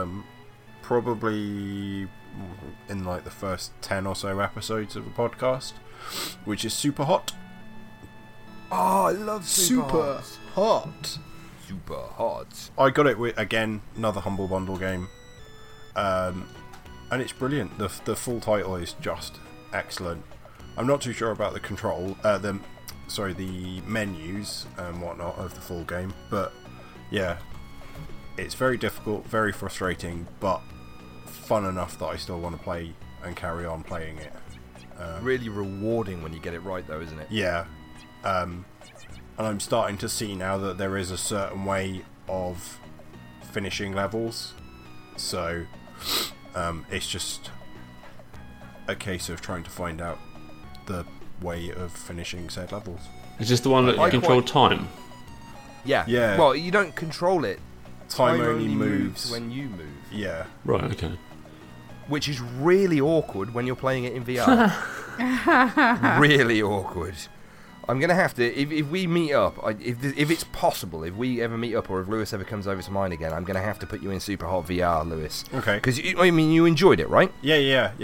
Probably in like the first 10 or so episodes of the podcast, which is Super Hot. Oh, I love Super Hot. Super Hot. I got it with, again, another Humble Bundle game. And it's brilliant. The full title is just excellent. I'm not too sure about the control, the menus and whatnot of the full game, but yeah, it's very difficult, very frustrating, but fun enough that I still want to play and carry on playing it. Really rewarding when you get it right, though, isn't it? Yeah. And I'm starting to see now that there is a certain way of finishing levels, so it's just a case of trying to find out the way of finishing said levels. Is this the one that you control time? Yeah. Well, you don't control it. Time only moves when you move. Yeah. Right, okay. Which is really awkward when you're playing it in VR. Really awkward. I'm going to have to, if we meet up, if it's possible, if we ever meet up or if Lewis ever comes over to mine again, I'm going to have to put you in Super Hot VR, Lewis. Okay. Because, I mean, you enjoyed it, right? Yeah.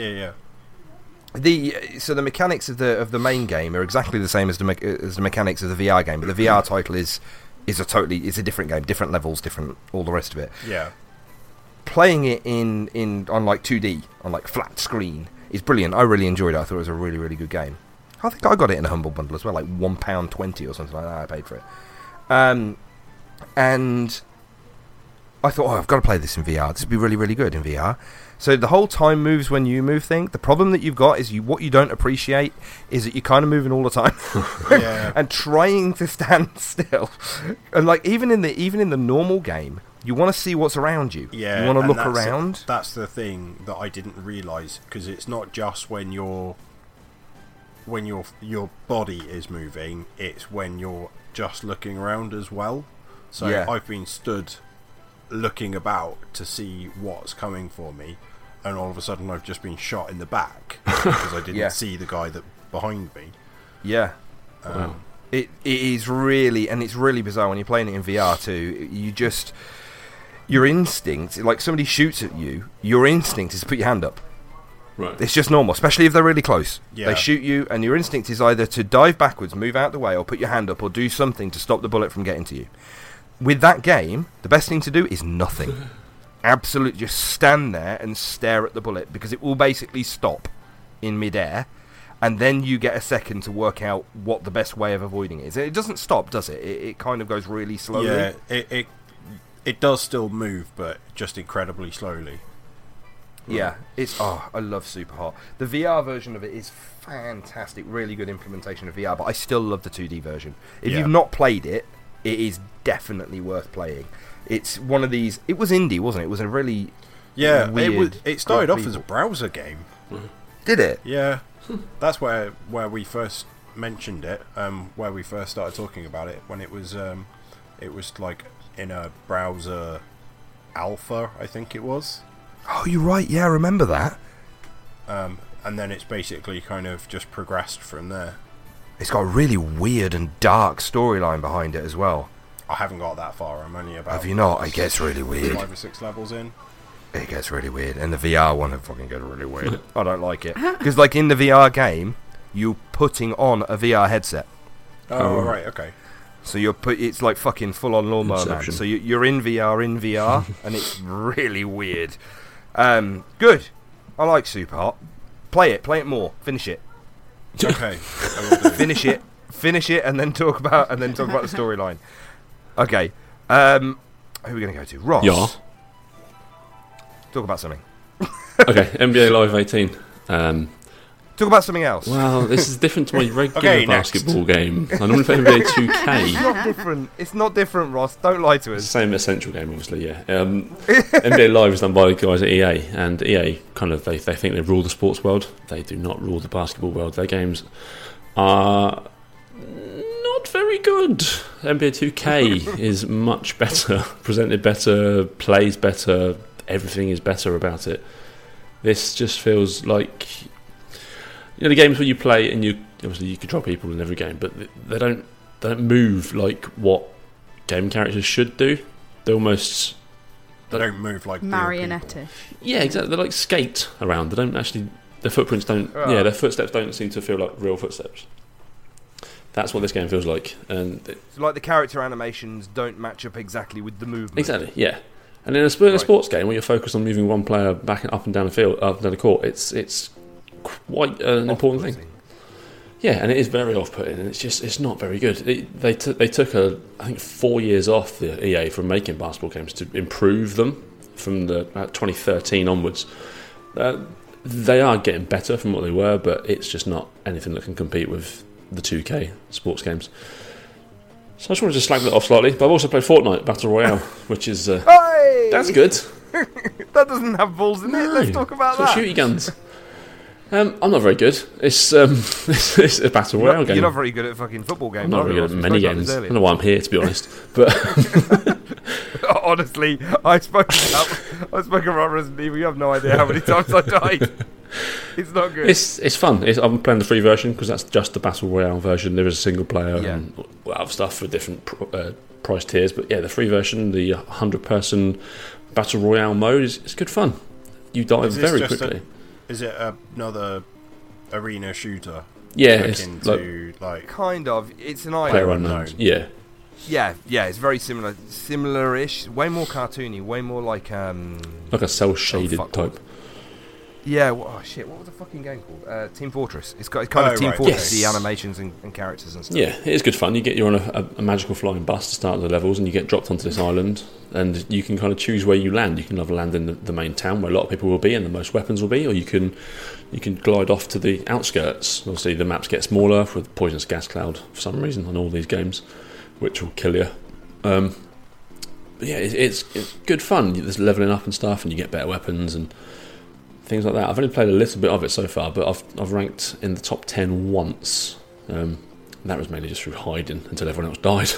So the mechanics of the main game are exactly the same as the mechanics of the VR game, but the VR title is a different game, different levels, different all the rest of it. Yeah. Playing it on like 2D on like flat screen is brilliant. I really enjoyed it. I thought it was a really, really good game. I think I got it in a Humble Bundle as well, like £1.20 or something like that. I paid for it, and I thought, I've got to play this in VR. This would be really, really good in VR. So the whole time moves when you move thing. The problem that you've got is what you don't appreciate is that you're kind of moving all the time, and trying to stand still. And like even in the normal game, you want to see what's around you. Yeah, you want to look around. That's the thing that I didn't realise, because it's not just when your body is moving; it's when you're just looking around as well. So yeah. I've been stood looking about to see what's coming for me, and all of a sudden I've just been shot in the back because I didn't see the guy that behind me. Yeah. Wow. It is really, and it's really bizarre when you're playing it in VR too. Your instinct, like somebody shoots at you, your instinct is to put your hand up. Right. It's just normal, especially if they're really close. Yeah. They shoot you, and your instinct is either to dive backwards, move out the way, or put your hand up, or do something to stop the bullet from getting to you. With that game, the best thing to do is nothing. Absolutely, just stand there and stare at the bullet, because it will basically stop in midair, and then you get a second to work out what the best way of avoiding it is. It doesn't stop, does it? It kind of goes really slowly. Yeah, it does still move, but just incredibly slowly. Yeah, I love Super Hot. The VR version of it is fantastic, really good implementation of VR, but I still love the 2D version. If you've not played it, it is definitely worth playing. It's one of these, it was indie, wasn't it? It was a really weird... It started off as a browser game. Did it? Yeah, that's where we first mentioned it, where we first started talking about it, when it was like in a browser alpha, I think it was. Oh, you're right, yeah, I remember that. And then it's basically kind of just progressed from there. It's got a really weird and dark storyline behind it as well. I haven't got that far, I'm only about... Have you not? It gets really weird. 5 or 6 levels in. It gets really weird, and the VR one fucking gets really weird. I don't like it. Because, like, in the VR game, you're putting on a VR headset. Oh, right, okay. So it's like fucking full-on Lawnmower Man. So you're in VR, and it's really weird. Good. I like Super Hot. Play it more. Finish it. Okay. I will do. Finish it, and then talk about the storyline. Okay. Who are we going to go to? Ross. Yeah. Talk about something. Okay, NBA Live 18. Talk about something else. Well, this is different to my regular Okay, basketball game. I normally play NBA 2K. It's not different. It's not different, Ross. Don't lie to It's the us. same essential game, obviously, yeah. NBA Live is done by the guys at EA, and EA kind of, they think they rule the sports world. They do not rule the basketball world. Their games are not very good. NBA 2K is much better, presented better, plays better, everything is better about it. This just feels like... You know, the games where you play and you control people in every game, but they don't move like what game characters should do. They almost don't move like marionette. Yeah, exactly. They like skate around. They don't actually. Their footprints don't. Yeah, their footsteps don't seem to feel like real footsteps. That's what this game feels like, and So like the character animations don't match up exactly with the movement. exactly, yeah. And in a sports game where you're focused on moving one player back and up and down the field, up and down the court, it's quite an important thing. Yeah, and it is very off-putting, and it's not very good. They took I think 4 years off the EA from making basketball games to improve them from about 2013 onwards. They are getting better from what they were, but it's just not anything that can compete with the 2K sports games. So I just wanted to slag that off slightly, but I've also played Fortnite Battle Royale, which is Hey! that's good. That doesn't have balls in it. Let's talk about It's got that. shooty guns. I'm not very good. It's a battle royale game. You're not very good at fucking football games. I'm not very good at many games. I don't know why I'm here, to be honest. But honestly, I spoke about Resident Evil. You have no idea how many times I died. It's not good. it's fun. I'm playing the free version because that's just the battle royale version. There is a single player and other stuff for different price tiers. But yeah, the free version, the 100-person battle royale mode, is good fun. You die very quickly. Is it another arena shooter? Yeah, it's like kind of. It's an Player island. Unknown. Yeah. Yeah, it's very similar-ish. Way more cartoony. Way more like Like a cell-shaded type. Yeah. What was the fucking game called? Team Fortress. It's kind of Team Fortress. The animations and characters and stuff. Yeah, it is good fun. You're on a magical flying bus to start the levels, and you get dropped onto this island, and you can kind of choose where you land. You can either land in the main town where a lot of people will be and the most weapons will be, or you can glide off to the outskirts. Obviously, the maps get smaller with poisonous gas cloud for some reason on all these games, which will kill you. But yeah, it's good fun. There's leveling up and stuff, and you get better weapons and things like that. I've only played a little bit of it so far, but I've ranked in the top 10 once. And that was mainly just through hiding until everyone else died.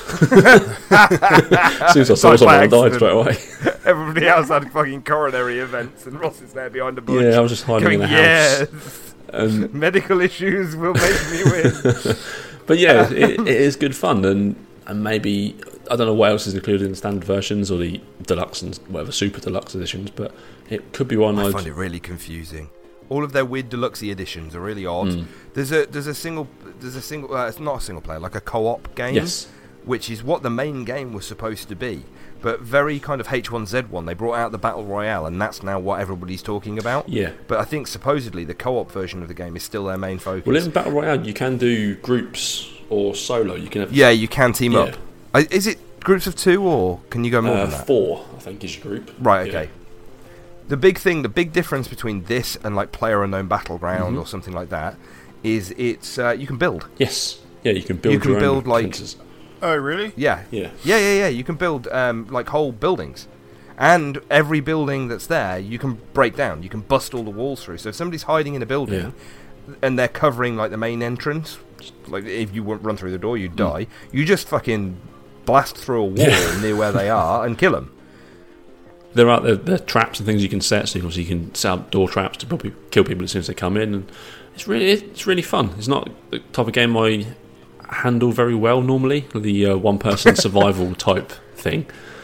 As soon as I saw someone, I died straight away. Everybody else had fucking coronary events, and Ross is there behind the bush. Yeah, I was just hiding in the house. Medical issues will make me win. But yeah, it is good fun, and maybe I don't know what else is included in the standard versions or the deluxe and whatever super deluxe editions, but it could be one. I find it really confusing. All of their weird deluxe editions are really odd. There's a single it's not a single player, like a co-op game. Yes. Which is what the main game was supposed to be. But very kind of H1Z1, they brought out the Battle Royale, and that's now what everybody's talking about. Yeah. But I think supposedly the co-op version of the game is still their main focus. Well, in Battle Royale, you can do groups or solo. You can have you can team up. Is it groups of 2, or can you go more than that? 4, I think, is your group. Right, okay. The big difference between this and like PlayerUnknown Battleground or something like that is it's you can build. Yes. Yeah, you can build. You can your build own like. fences. Oh, really? Yeah. You can build like whole buildings, and every building that's there you can break down. You can bust all the walls through. So if somebody's hiding in a building, and they're covering like the main entrance, like if you run through the door, you die. You just fucking blast through a wall near where they are and kill them. There are traps and things you can set. So you can set up door traps to probably kill people as soon as they come in, and it's really fun. It's not the type of game I handle very well normally, the one-person survival type thing.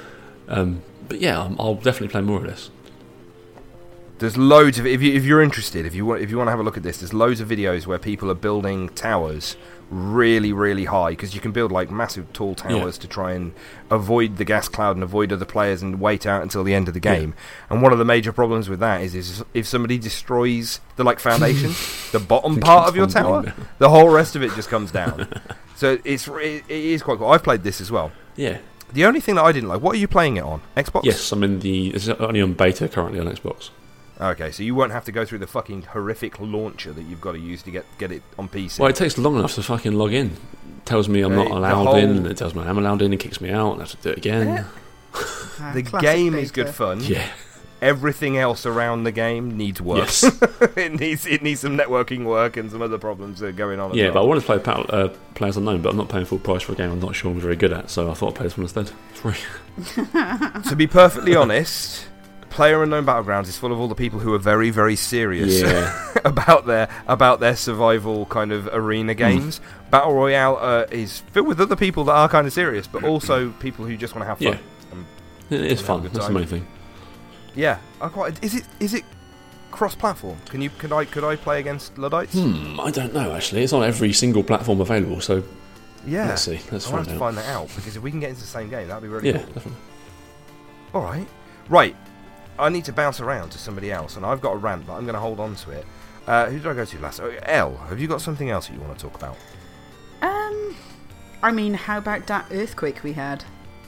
But yeah, I'll definitely play more of this. There's loads of if you're interested, if you want to have a look at this, there's loads of videos where people are building towers really, really high, because you can build like massive tall towers to try and avoid the gas cloud and avoid other players and wait out until the end of the game. And one of the major problems with that is if somebody destroys the like foundation, the bottom part of your tower, the whole rest of it just comes down. So it is quite cool. I've played this as well. Yeah. The only thing that I didn't like, what are you playing it on? Xbox? Yes, it's only on beta currently on Xbox. Okay, so you won't have to go through the fucking horrific launcher that you've got to use to get it on PC. Well, it takes long enough to fucking log in. It tells me I'm not allowed in, and it tells me I am allowed in, and kicks me out, and I have to do it again. The game is good fun. Yeah. Everything else around the game needs work. Yes. it needs some networking work and some other problems that are going on. Yeah, but I wanted to play Players Unknown, but I'm not paying full price for a game I'm not sure I'm very good at, so I thought I'd play this one instead. Free. To be perfectly honest, PlayerUnknown Battlegrounds is full of all the people who are very, very serious about their survival kind of arena games. Battle Royale is filled with other people that are kind of serious, but also people who just want to have fun. Yeah. It is fun. That's the main thing. Yeah, is it cross-platform? Could I play against Luddites? I don't know actually. It's on every single platform available, so yeah. Let's see. Let's I'll have to find that out, because if we can get into the same game, that'd be really cool. Yeah, definitely. All right. Right. I need to bounce around to somebody else, and I've got a rant, but I'm going to hold on to it. Who did I go to last? Elle, have you got something else that you want to talk about? I mean, how about that earthquake we had?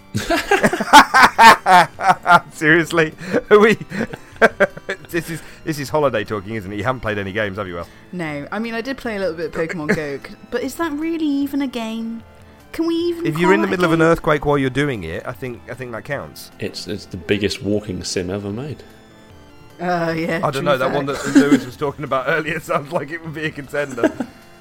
Seriously? Are we? This is holiday talking, isn't it? You haven't played any games, have you, Elle? No. I mean, I did play a little bit of Pokemon Go, but is that really even a game? Can we even? If you're in the middle of an earthquake while you're doing it, I think that counts. It's the biggest walking sim ever made. Yeah. I don't know, that one that Lewis was talking about earlier sounds like it would be a contender.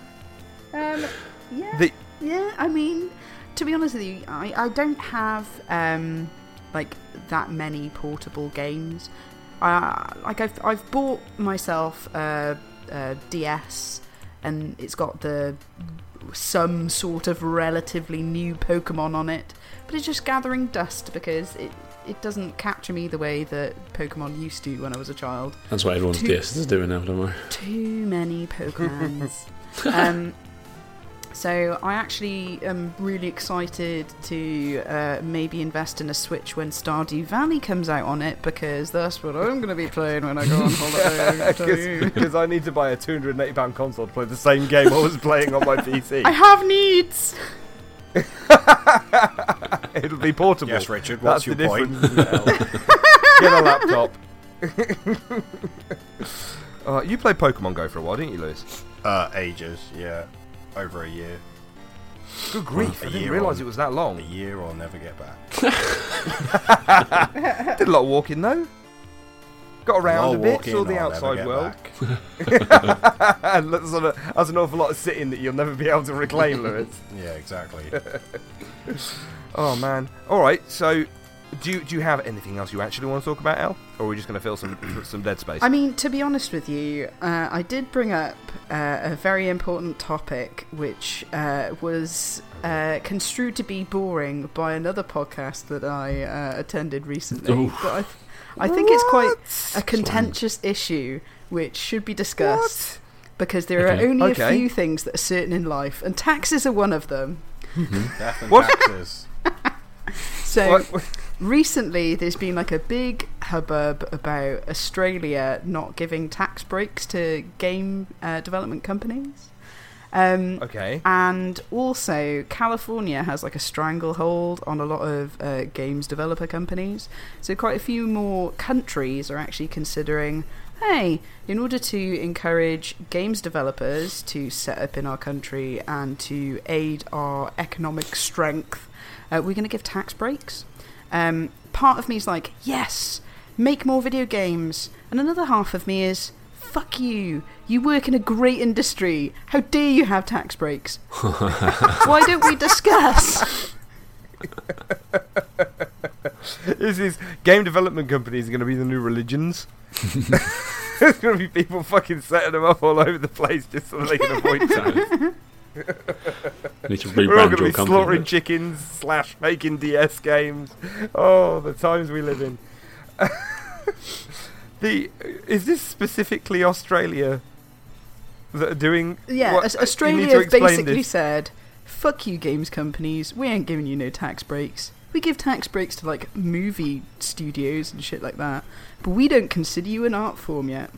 Yeah. I mean, to be honest with you, I don't have like that many portable games. I've bought myself a DS, and it's got some sort of relatively new Pokemon on it, but it's just gathering dust because it doesn't capture me the way that Pokemon used to when I was a child. That's what everyone's DS is doing now, don't worry. Too many Pokemons. So I actually am really excited to maybe invest in a Switch when Stardew Valley comes out on it, because that's what I'm going to be playing when I go on holiday. Because I need to buy a £280 console to play the same game I was playing on my PC. I have needs! It'll be portable. Yes, Richard, what's your point? Get a laptop. You played Pokemon Go for a while, didn't you, Lewis? Ages, yeah. Over a year. Good grief, I didn't realise it was that long. A year or never get back. Did a lot of walking though. Got around a bit, saw the outside world. And that's an awful lot of sitting that you'll never be able to reclaim, Lewis. Yeah, exactly. Oh man. Alright, so do you have anything else you actually want to talk about, Elle? Or are we just going to fill some dead space? I mean, to be honest with you, I did bring up a very important topic, which was construed to be boring by another podcast that I attended recently. But I think it's quite a contentious issue, which should be discussed because there are only a few things that are certain in life, and taxes are one of them. Death and taxes. So recently there's been like a big hubbub about Australia not giving tax breaks to game development companies. And also California has like a stranglehold on a lot of games developer companies. So quite a few more countries are actually considering, hey, in order to encourage games developers to set up in our country and to aid our economic strength, we're going to give tax breaks. Part of me is like, yes, make more video games. And another half of me is, fuck you. You work in a great industry. How dare you have tax breaks? Why don't we discuss? This is game development companies are going to be the new religions. There's going to be people fucking setting them up all over the place just so they can avoid tax. Need to We're all rebrand going to your be company. slaughtering chickens / making DS games. Oh, the times we live in. Is this specifically Australia that are doing? Yeah, what, Australia have basically said, fuck you games companies, we ain't giving you no tax breaks. We give tax breaks to like movie studios and shit like that, but we don't consider you an art form yet.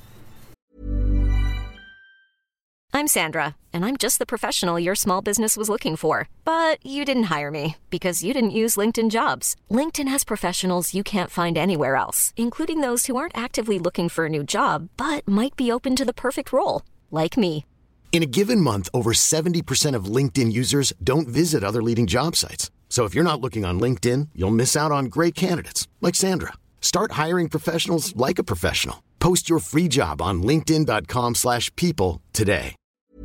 I'm Sandra, and I'm just the professional your small business was looking for. But you didn't hire me because you didn't use LinkedIn Jobs. LinkedIn has professionals you can't find anywhere else, including those who aren't actively looking for a new job, but might be open to the perfect role, like me. In a given month, over 70% of LinkedIn users don't visit other leading job sites. So if you're not looking on LinkedIn, you'll miss out on great candidates like Sandra. Start hiring professionals like a professional. Post your free job on linkedin.com/people today.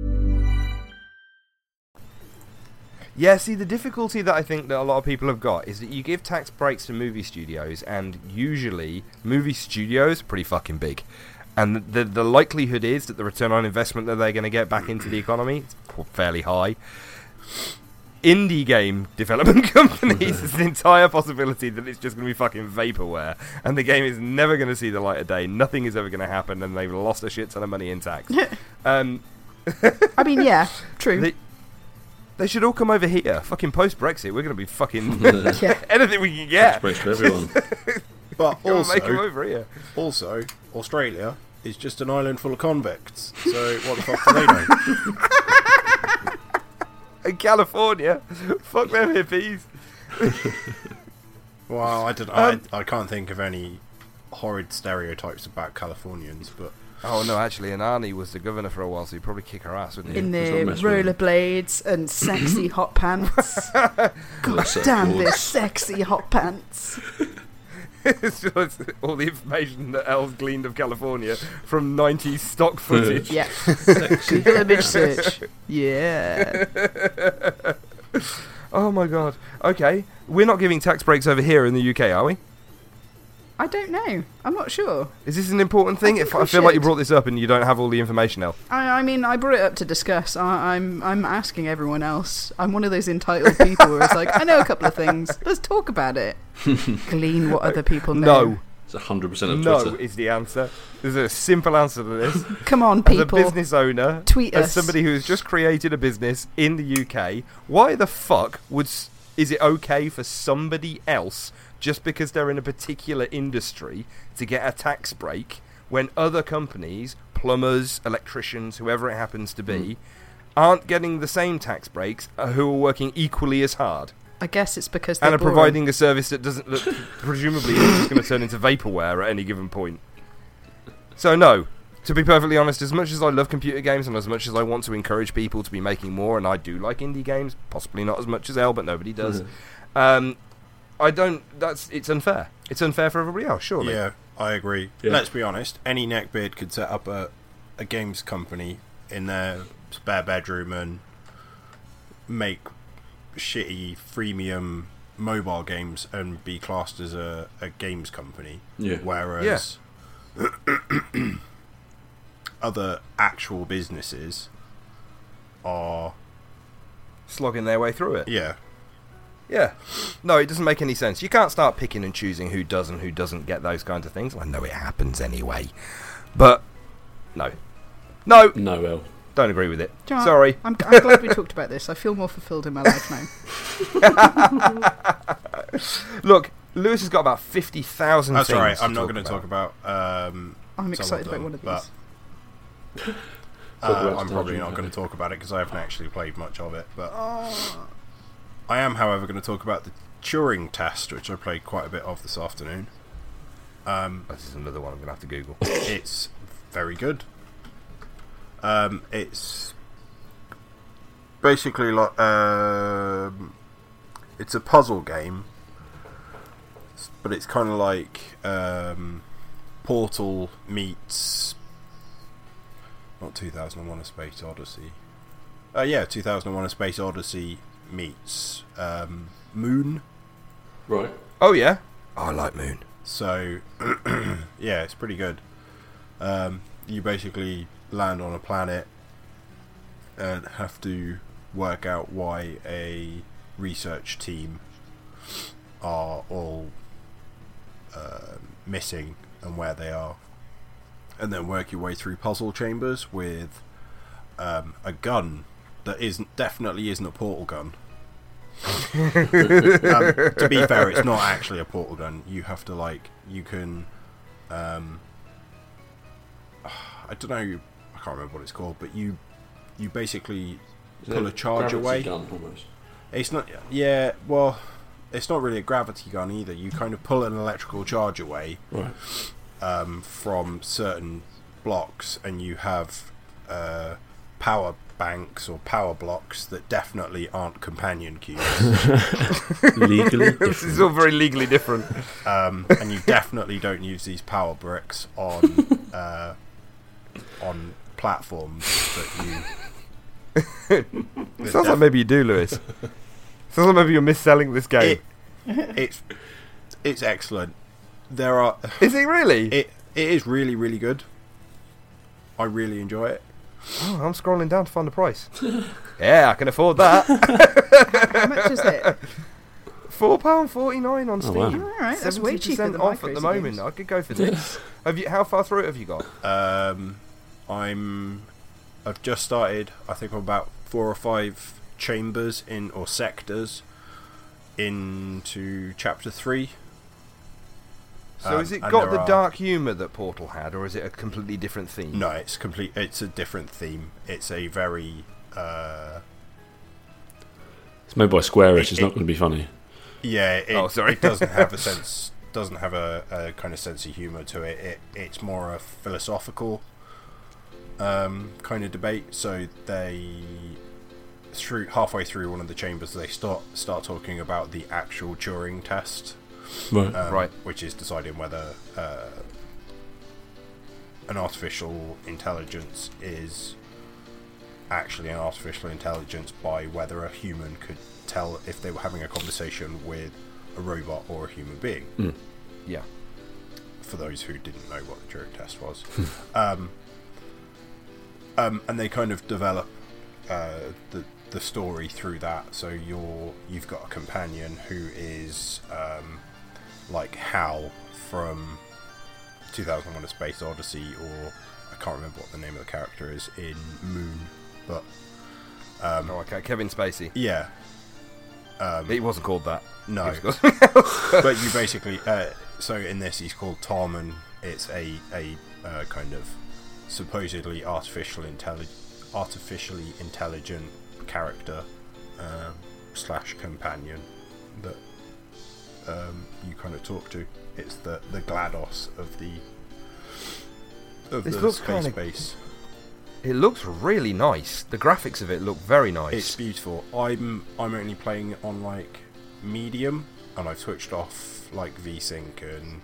Yeah, see, the difficulty that I think that a lot of people have got is that you give tax breaks to movie studios, and usually movie studios are pretty fucking big. And the likelihood is that the return on investment that they're going to get back into the economy is fairly high. Indie game development companies, there's an entire possibility that it's just going to be fucking vaporware, and the game is never going to see the light of day, nothing is ever going to happen, and they've lost a shit ton of money in tax. I mean, yeah, true. They should all come over here. Fucking post-Brexit, we're going to be fucking anything we can get. Tax breaks for everyone. But Make them over here. also, Australia is just an island full of convicts. So what the fuck do they know? In California, fuck them hippies. Well, I don't. I can't think of any horrid stereotypes about Californians, but Oh no, actually, Anani was the governor for a while, so he'd probably kick her ass, wouldn't he? In their rollerblades and sexy hot pants. God damn, they're sexy hot pants. It's just all the information that Els gleaned of California from 90s stock footage. Yeah. Google image search. Yeah. Oh my god. Okay, we're not giving tax breaks over here in the UK, are we? I don't know. I'm not sure. Is this an important thing? I feel like you brought this up and you don't have all the information, El. I mean, I brought it up to discuss. I'm asking everyone else. I'm one of those entitled people where it's like, I know a couple of things. Let's talk about it. Glean what other people know. No. It's 100% of Twitter. No is the answer. There's a simple answer to this. Come on, people. As a business owner, tweet us. As somebody who has just created a business in the UK, why the fuck is it okay for somebody else, just because they're in a particular industry, to get a tax break when other companies, plumbers, electricians, whoever it happens to be, aren't getting the same tax breaks who are working equally as hard? I guess it's because they're and are boring. providing a service that presumably is just going to turn into vaporware at any given point. So no, to be perfectly honest, as much as I love computer games and as much as I want to encourage people to be making more, and I do like indie games, possibly not as much as El, but nobody does. I don't. It's unfair. It's unfair for everybody else, surely. yeah, I agree. Yeah. Let's be honest. Any neckbeard could set up a games company in their spare bedroom and make shitty freemium mobile games and be classed as a games company. Yeah. Whereas other actual businesses are Slogging their way through it. yeah. Yeah. No, it doesn't make any sense. You can't start picking and choosing who does and who doesn't get those kinds of things. I know it happens anyway. But No. No. No, El. Don't agree with it. Do you know what? Sorry. I'm glad we talked about this. I feel more fulfilled in my life now. Look, Lewis has got about 50,000 things. That's all right. I'm to not going to talk about. I'm excited about one of these. I'm probably not going to talk about it because I haven't actually played much of it. But I am, however, going to talk about the Turing test, which I played quite a bit of this afternoon. This is another one I'm going to have to Google. It's very good. It's basically like it's a puzzle game, but it's kind of like Portal meets not 2001: A Space Odyssey. 2001: A Space Odyssey meets Moon. Right. Oh, yeah? Oh, I like Moon. So, yeah, it's pretty good. You basically land on a planet and have to work out why a research team are all missing and where they are, and then work your way through puzzle chambers with a gun that definitely isn't a portal gun. To be fair, it's not actually a portal gun. You have to you can I don't know, I can't remember what it's called, but you basically pull a charge away. Gun, almost. It's not, yeah, well, it's not really a gravity gun either. You kind of pull an electrical charge away, right, from certain blocks, and you have power banks or power blocks that definitely aren't companion cubes. Legally This is all very legally different. And you definitely don't use these power bricks on platforms that you. It sounds like maybe you do, Lewis. Sounds like maybe you're misselling this game. It's excellent. There are. Is it really? It is really, really good. I really enjoy it. Oh, I'm scrolling down to find the price. Yeah, I can afford that. How much is it? £4.49 on Steam. wow. All right, that's way cheaper than off my at the crazy moment. games. I could go for this. How far through it have you got? I've just started. I think I'm about 4 or 5 chambers or sectors into chapter 3. So has it and got there the are- dark humour that Portal had, or is it a completely different theme? No, it's a different theme. It's a very It's made by Squarish. It's not going to be funny. yeah. sorry. It doesn't have a kind of sense of humour to it. It's more a philosophical kind of debate. So halfway through one of the chambers, they start talking about the actual Turing test. Right. Right. Which is deciding whether an artificial intelligence is actually an artificial intelligence by whether a human could tell if they were having a conversation with a robot or a human being. Mm. Yeah. For those who didn't know what the Turing test was. And they kind of develop the story through that. So you've got a companion who is like Hal from 2001: A Space Odyssey, or I can't remember what the name of the character is in Moon, but Okay, Kevin Spacey. yeah, He wasn't called that. no. He was called something else. But you basically so in this he's called Tom, and it's a kind of supposedly artificially intelligent character / companion that you kind of talk to. It's the GLaDOS of the looks space kinda- base. It looks really nice. The graphics of it look very nice. It's beautiful. I'm only playing on like medium, and I've switched off like VSync and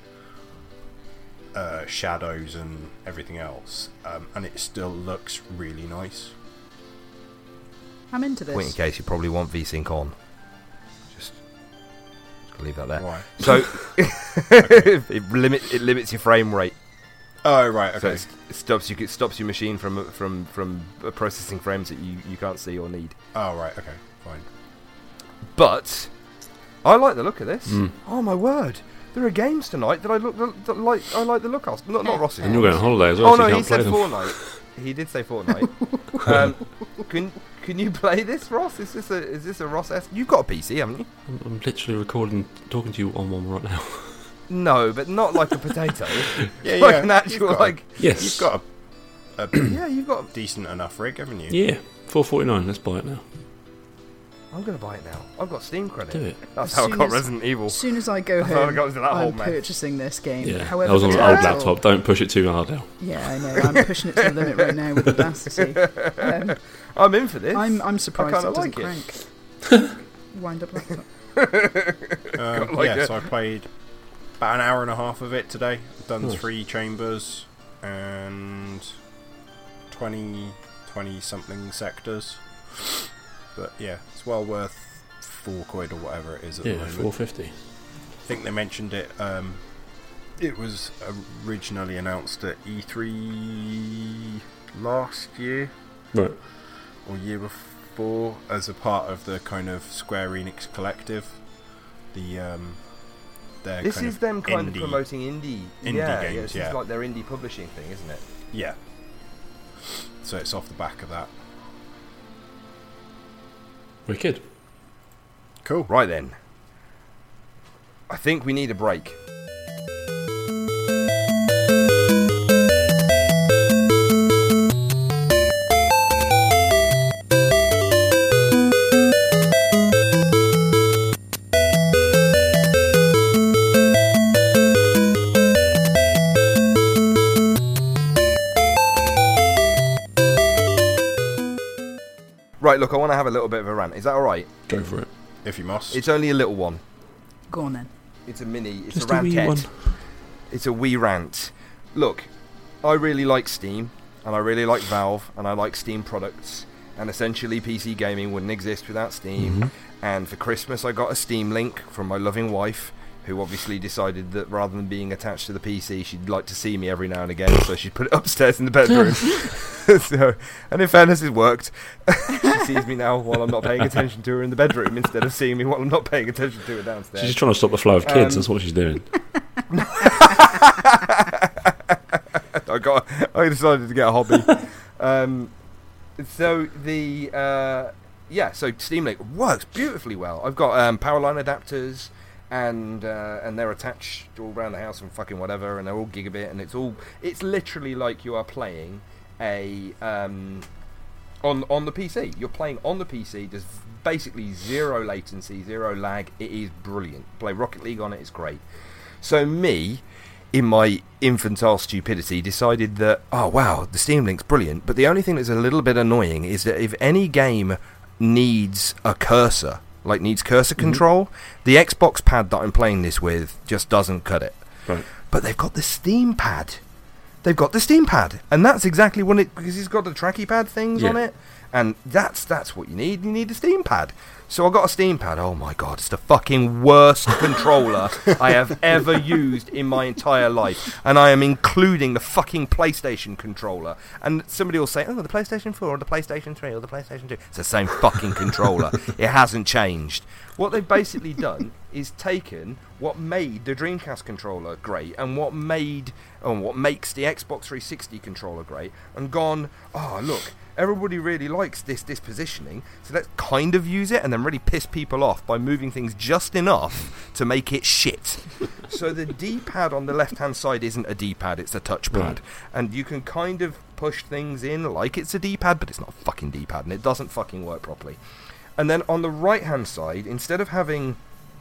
shadows and everything else, and it still looks really nice. I'm into Point in this. case you probably want VSync on. Just leave that there. Why? So it limits your frame rate. Oh right, So okay. it stops your machine from processing frames that you can't see or need. Oh right, okay, fine. But I like the look of this. Mm. Oh my word! There are games tonight that I like the look of. Not Ross's. And you're going on holiday as well. Oh so no, you he can't play said them. Fortnite. He did say Fortnite. Can you play this, Ross? Is this a Ross-esque? You've got a PC, haven't you? I'm literally talking to you on one right now. No, but not like a potato. Yeah, like yeah. an actual Yes. You've got a Yeah, you've got. decent enough rig, haven't you? Yeah, $4.49. Let's buy it now. I'm gonna buy it now. I've got Steam credit. Do it. That's As how I soon got as- Resident Evil. As soon as I go That's how I home, got into that whole I'm mess. purchasing this game. Yeah, However, I was on an the old title- laptop. Don't push it too hard now. Yeah, I know. I'm pushing it to the limit right now with Audacity. I'm in for this. I'm surprised kinda it doesn't like crank. Wind up laptop. So I played about an hour and a half of it today. Done Nice. 3 chambers and 20 something sectors. But yeah, it's well worth £4 or whatever it is at the Yeah, moment. $4.50. I think they mentioned it. It was originally announced at E3 last year Right. or year before as a part of the kind of Square Enix collective. Their This kind is of them kind of indie- promoting indie games, This yeah. is like their indie publishing thing, isn't it? Yeah. So it's off the back of that. Wicked. Cool. Right then. I think we need a break. Right, look, I want to have a little bit of a rant. Is that alright? Go for it. If you must. It's only a little one. Go on then. It's a mini. It's Just a a wee rantette. one. It's a wee rant. Look, I really like Steam, and I really like Valve, and I like Steam products. And essentially, PC gaming wouldn't exist without Steam. Mm-hmm. And for Christmas, I got a Steam Link from my loving wife, who obviously decided that rather than being attached to the PC, she'd like to see me every now and again, so she'd put it upstairs in the bedroom. So, and in fairness, it worked. She sees me now while I'm not paying attention to her in the bedroom, instead of seeing me while I'm not paying attention to her downstairs. She's just trying to stop the flow of kids. That's what she's doing. I decided to get a hobby. So Steam Link works beautifully well. I've got power line adapters, and they're attached all around the house and fucking whatever, and they're all gigabit, and it's literally like you are playing a on the PC. You're playing on the PC. There's basically zero latency, zero lag. It is brilliant. Play Rocket League on it. It's great. So me, in my infantile stupidity, decided that, oh wow, the Steam Link's brilliant, but the only thing that's a little bit annoying is that if any game needs a cursor, like needs cursor control, the Xbox pad that I'm playing this with just doesn't cut it. Right. But they've got the Steam pad. They've got the Steam pad, and that's exactly what it, because it's got the tracky pad things on it, and that's what you need. You need a Steam pad. So I got a Steam pad. Oh my god, it's the fucking worst controller I have ever used in my entire life, and I am including the fucking PlayStation controller. And somebody will say, oh, the PlayStation 4 or the PlayStation 3 or the PlayStation 2. It's the same fucking controller. It hasn't changed. What they've basically done is taken what made the Dreamcast controller great and what makes the Xbox 360 controller great, and gone, oh look, everybody really likes this positioning, so let's kind of use it and then really piss people off by moving things just enough to make it shit. So the D-pad on the left-hand side isn't a D-pad, it's a touchpad. Right. And you can kind of push things in like it's a D-pad, but it's not a fucking D-pad, and it doesn't fucking work properly. And then on the right-hand side, instead of having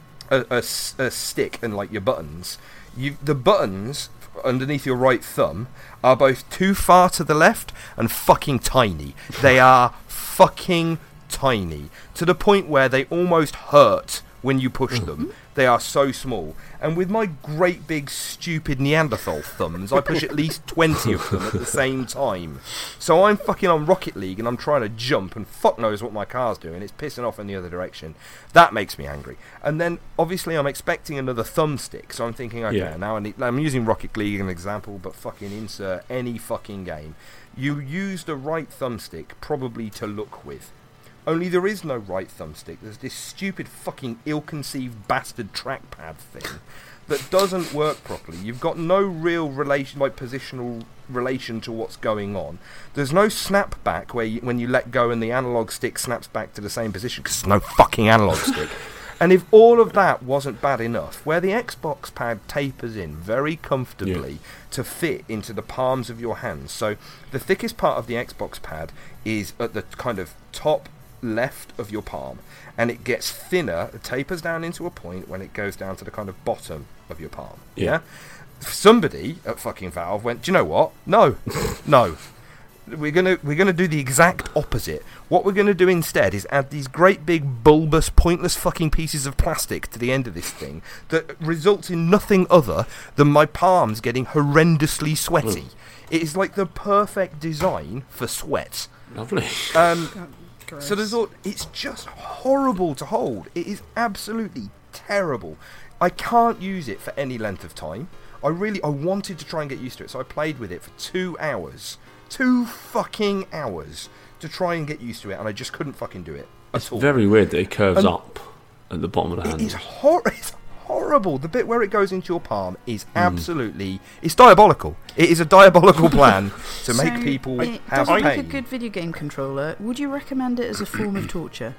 a stick and like your buttons, the buttons underneath your right thumb are both too far to the left and fucking tiny. They are fucking tiny, to the point where they almost hurt when you push them. They are so small. And with my great big stupid Neanderthal thumbs, I push at least 20 of them at the same time. So I'm fucking on Rocket League and I'm trying to jump, and fuck knows what my car's doing. It's pissing off in the other direction. That makes me angry. And then obviously I'm expecting another thumbstick, so I'm thinking, okay, now I'm using Rocket League as an example, but fucking insert any fucking game. You use the right thumbstick probably to look with. Only there is no right thumbstick. There's this stupid fucking ill-conceived bastard trackpad thing that doesn't work properly. You've got no real relation, like positional relation to what's going on. There's no snap back where when you let go and the analog stick snaps back to the same position, because there's no fucking analog stick. And if all of that wasn't bad enough, where the Xbox pad tapers in very comfortably to fit into the palms of your hands. So the thickest part of the Xbox pad is at the kind of top left of your palm, and it gets thinner, it tapers down into a point when it goes down to the kind of bottom of your palm. Yeah? Somebody at fucking Valve went, do you know what? No. We're gonna do the exact opposite. What we're gonna do instead is add these great big bulbous, pointless fucking pieces of plastic to the end of this thing that results in nothing other than my palms getting horrendously sweaty. It is like the perfect design for sweat. Lovely. So it's just horrible to hold. It is absolutely terrible. I can't use it for any length of time. I wanted to try and get used to it, so I played with it for 2 hours. 2 fucking hours to try and get used to it, and I just couldn't fucking do it at all. Very weird that it curves up at the bottom of the hand. It's horrible. The bit where it goes into your palm is absolutely... It's diabolical. It is a diabolical plan to make people have pain. Like a good video game controller. Would you recommend it as a form of torture?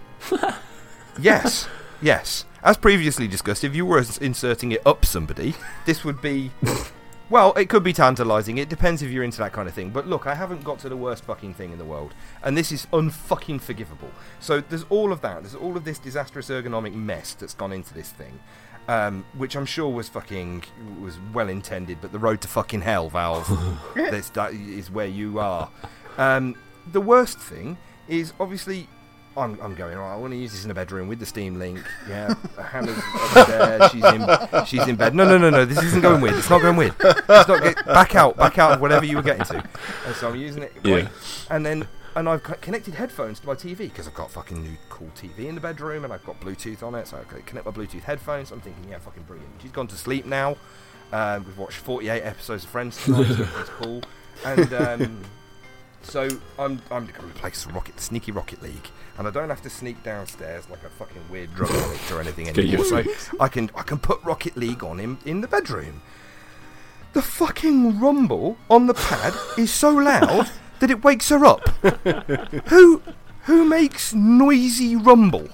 Yes. As previously discussed, if you were inserting it up somebody, this would be... Well, it could be tantalising. It depends if you're into that kind of thing. But look, I haven't got to the worst fucking thing in the world. And this is unfucking forgivable. So there's all of that. There's all of this disastrous ergonomic mess that's gone into this thing. Which I'm sure was well intended. But the road to fucking hell, Valve, that is where you are. The worst thing is, obviously... I'm going, all right, I want to use this in the bedroom with the Steam Link. Yeah, Hannah's upstairs, she's in bed. No, this isn't going weird. It's not going weird. Back out of whatever you were getting to. And so I'm using it. Right? And I've connected headphones to my TV, because I've got fucking new cool TV in the bedroom, and I've got Bluetooth on it, so I connect my Bluetooth headphones. I'm thinking, yeah, fucking brilliant. She's gone to sleep now. We've watched 48 episodes of Friends tonight, so it's cool. And... So I'm going to play some Sneaky Rocket League, and I don't have to sneak downstairs like a fucking weird drug addict or anything anymore. So I can put Rocket League on him in the bedroom. The fucking rumble on the pad is so loud that it wakes her up. Who makes noisy rumble?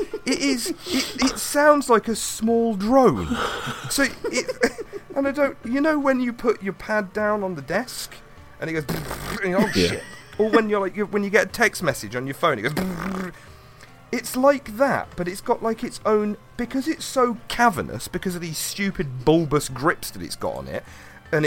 It sounds like a small drone. So and I don't. You know when you put your pad down on the desk? And it goes, oh shit. Or when when you get a text message on your phone, it goes. It's like that, but it's got like its own, because it's so cavernous because of these stupid bulbous grips that it's got on it, and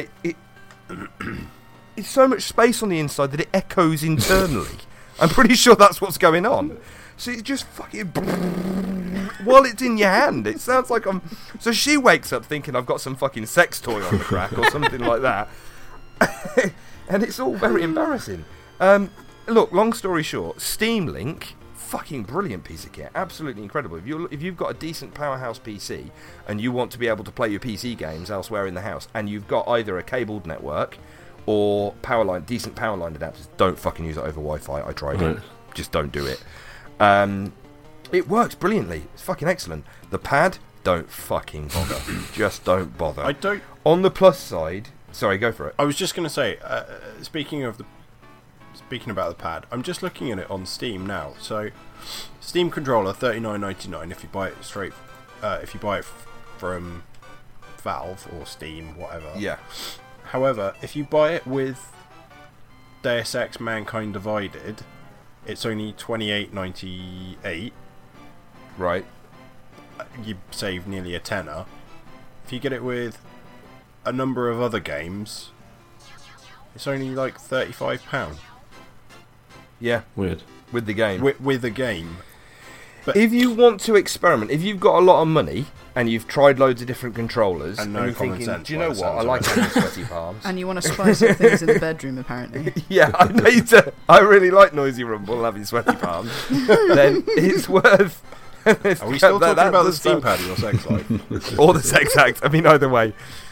it's so much space on the inside that it echoes internally. I'm pretty sure that's what's going on. So it's just fucking while it's in your hand. It sounds like I'm. So she wakes up thinking I've got some fucking sex toy on the crack or something like that. And it's all very embarrassing. Look, long story short, Steam Link, fucking brilliant piece of kit, absolutely incredible. If you've got a decent powerhouse PC and you want to be able to play your PC games elsewhere in the house, and you've got either a cabled network or decent power line adapters, don't fucking use it over Wi-Fi. I tried it, just don't do it. It works brilliantly. It's fucking excellent. The pad, don't fucking bother. Just don't bother. I don't. On the plus side. Sorry, go for it. I was just going to say, speaking about the pad, I'm just looking at it on Steam now. So, Steam controller, $39.99 if you buy it from Valve or Steam, whatever. Yeah. However, if you buy it with Deus Ex: Mankind Divided, it's only $28.98. Right. You save nearly a tenner. If you get it with a number of other games, it's only like £35. Yeah. Weird. With the game. With the game. But if you want to experiment, if you've got a lot of money and you've tried loads of different controllers, and you're thinking, do you know what? I like having sweaty palms. And you want to spice up things in the bedroom, apparently. Yeah, I really like noisy rumble and having sweaty palms. Then it's worth. Are we still talking about the Steam pad or your sex life? Or the sex act? I mean, either way.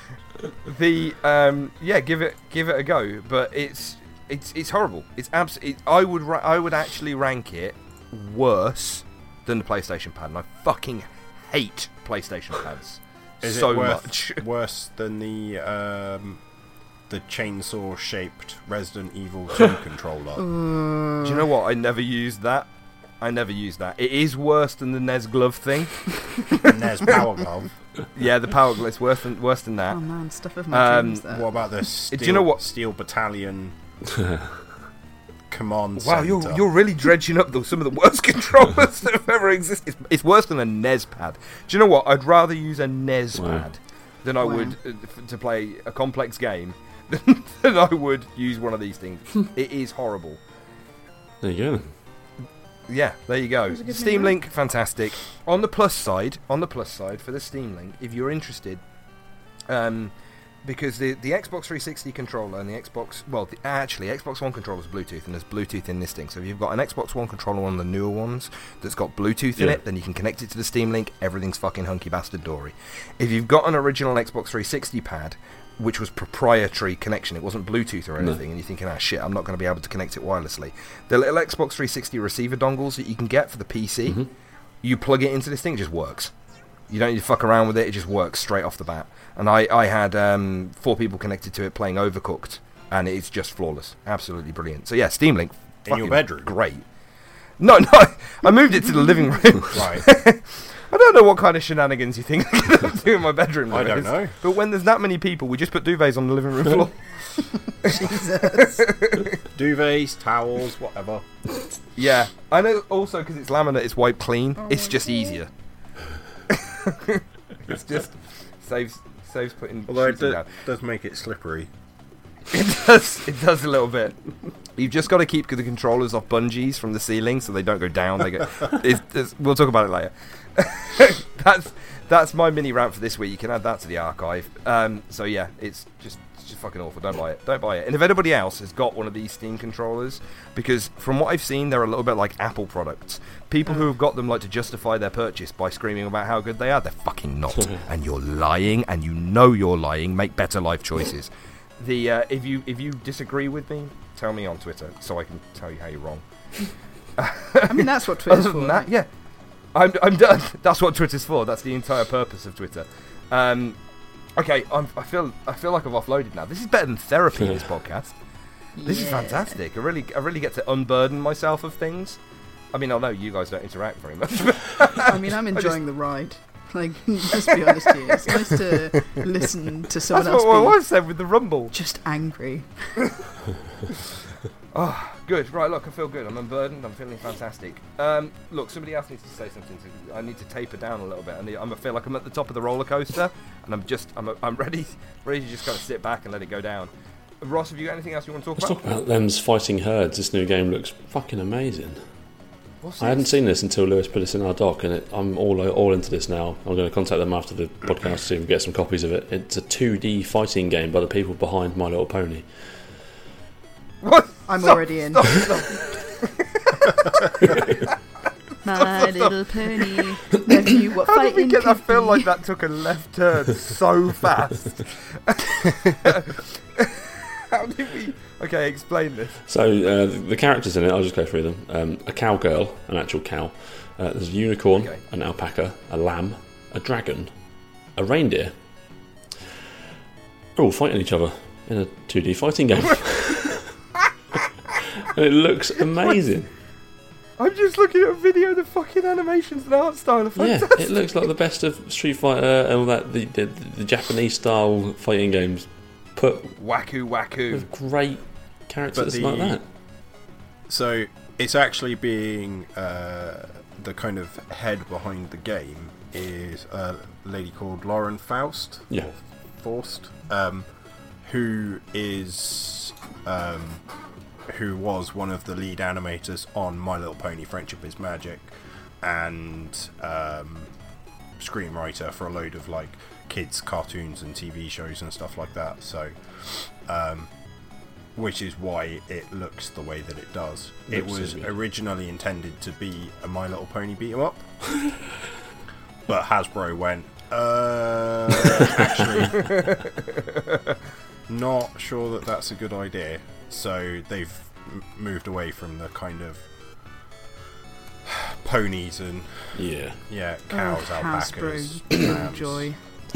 Give it a go, but it's horrible. It's absolutely. I would actually rank it worse than the PlayStation pad, and I fucking hate PlayStation pads so much. Worse than the chainsaw-shaped Resident Evil 2 controller? Do you know what? I never used that. It is worse than the NES glove thing. The NES Power Glove. Yeah, the Power Glove is worse than that. Oh man, stuff of my dreams there. What about the Steel, Do you know what? Steel Battalion command Wow, center? you're really dredging up some of the worst controllers that have ever existed. It's worse than a NES pad. Do you know what? I'd rather use a NES pad than I would to play a complex game than I would use one of these things. It is horrible. There you go. Yeah, there you go. Steam Link, fantastic. On the plus side for the Steam Link, if you're interested, because the Xbox 360 controller and the Xbox One controller is Bluetooth, and there's Bluetooth in this thing. So if you've got an Xbox One controller, one of the newer ones that's got Bluetooth in it, then you can connect it to the Steam Link. Everything's fucking hunky bastard dory. If you've got an original Xbox 360 pad, which was proprietary connection, it wasn't Bluetooth or anything, and you're thinking, shit, I'm not going to be able to connect it wirelessly. The little Xbox 360 receiver dongles that you can get for the PC, you plug it into this thing, it just works. You don't need to fuck around with it, it just works straight off the bat. And I had 4 people connected to it playing Overcooked, and it's just flawless. Absolutely brilliant. So yeah, Steam Link. In your bedroom? Great. No, I moved it to the living room. Right. I don't know what kind of shenanigans you think I can do in my bedroom. I don't know. But when there's that many people, we just put duvets on the living room floor. Jesus. Duvets, towels, whatever. Yeah. I know also because it's laminate, it's wiped clean. It's just easier. It's just saves putting Although sheets down. it does make it slippery. It does a little bit. You've just got to keep the controllers off bungees from the ceiling so they don't go down. They go. We'll talk about it later. That's my mini rant for this week. You can add that to the archive. So yeah, it's just fucking awful. Don't buy it. And if anybody else has got one of these Steam controllers, because from what I've seen, they're a little bit like Apple products. People who have got them like to justify their purchase by screaming about how good they are. They're fucking not. And you're lying, and you know you're lying. Make better life choices. If you disagree with me, tell me on Twitter so I can tell you how you're wrong. I mean, that's what Twitter's Other for. than that, yeah. I'm done. That's what Twitter's for. That's the entire purpose of Twitter. Okay, I feel like I've offloaded now. This is better than therapy. This podcast. This is fantastic. I really get to unburden myself of things. I mean, I know you guys don't interact very much. I mean, I'm enjoying the ride. Like, let's be honest here. It's nice to listen to someone else That's what my be wife said with the rumble. just angry. Oh, good. Right, look, I feel good. I'm unburdened. I'm feeling fantastic. Look, somebody else needs to say something. I need to taper down a little bit. I feel like I'm at the top of the roller coaster, and I'm ready to just kind of sit back and let it go down. Ross, have you got anything else you want to talk Let's about? talk about Them's Fighting Herds. This new game looks fucking amazing. What's I hadn't seen this until Lewis put this in our doc, and I'm all into this now. I'm going to contact them after the podcast to see if we get some copies of it. It's a 2D fighting game by the people behind My Little Pony. What? I'm Stop, already in. Stop. My Little Pony. Nephew, what How did we fighting get that? I could feel be? like that took a left turn so fast. How did we... Okay, explain this. So the characters in it, I'll just go through them. A cowgirl, an actual cow. There's a unicorn, an alpaca, a lamb, a dragon, a reindeer. They're all fighting each other in a 2D fighting game. And it looks amazing. I'm just looking at a video. The fucking animations and art style are fantastic. Yeah, it looks like the best of Street Fighter and all that, the Japanese style fighting games put Waku. with great characters like that. So it's actually being the kind of head behind the game is a lady called Lauren Faust. Yeah. Faust, who is who was one of the lead animators on My Little Pony: Friendship is Magic, and screenwriter for a load of like kids cartoons and TV shows and stuff like that. So which is why it looks the way that it does. It was originally intended to be a My Little Pony beat 'em up, but Hasbro went, actually, not sure that that's a good idea. So they've moved away from the kind of ponies and cows, alpacas, lambs. Joy.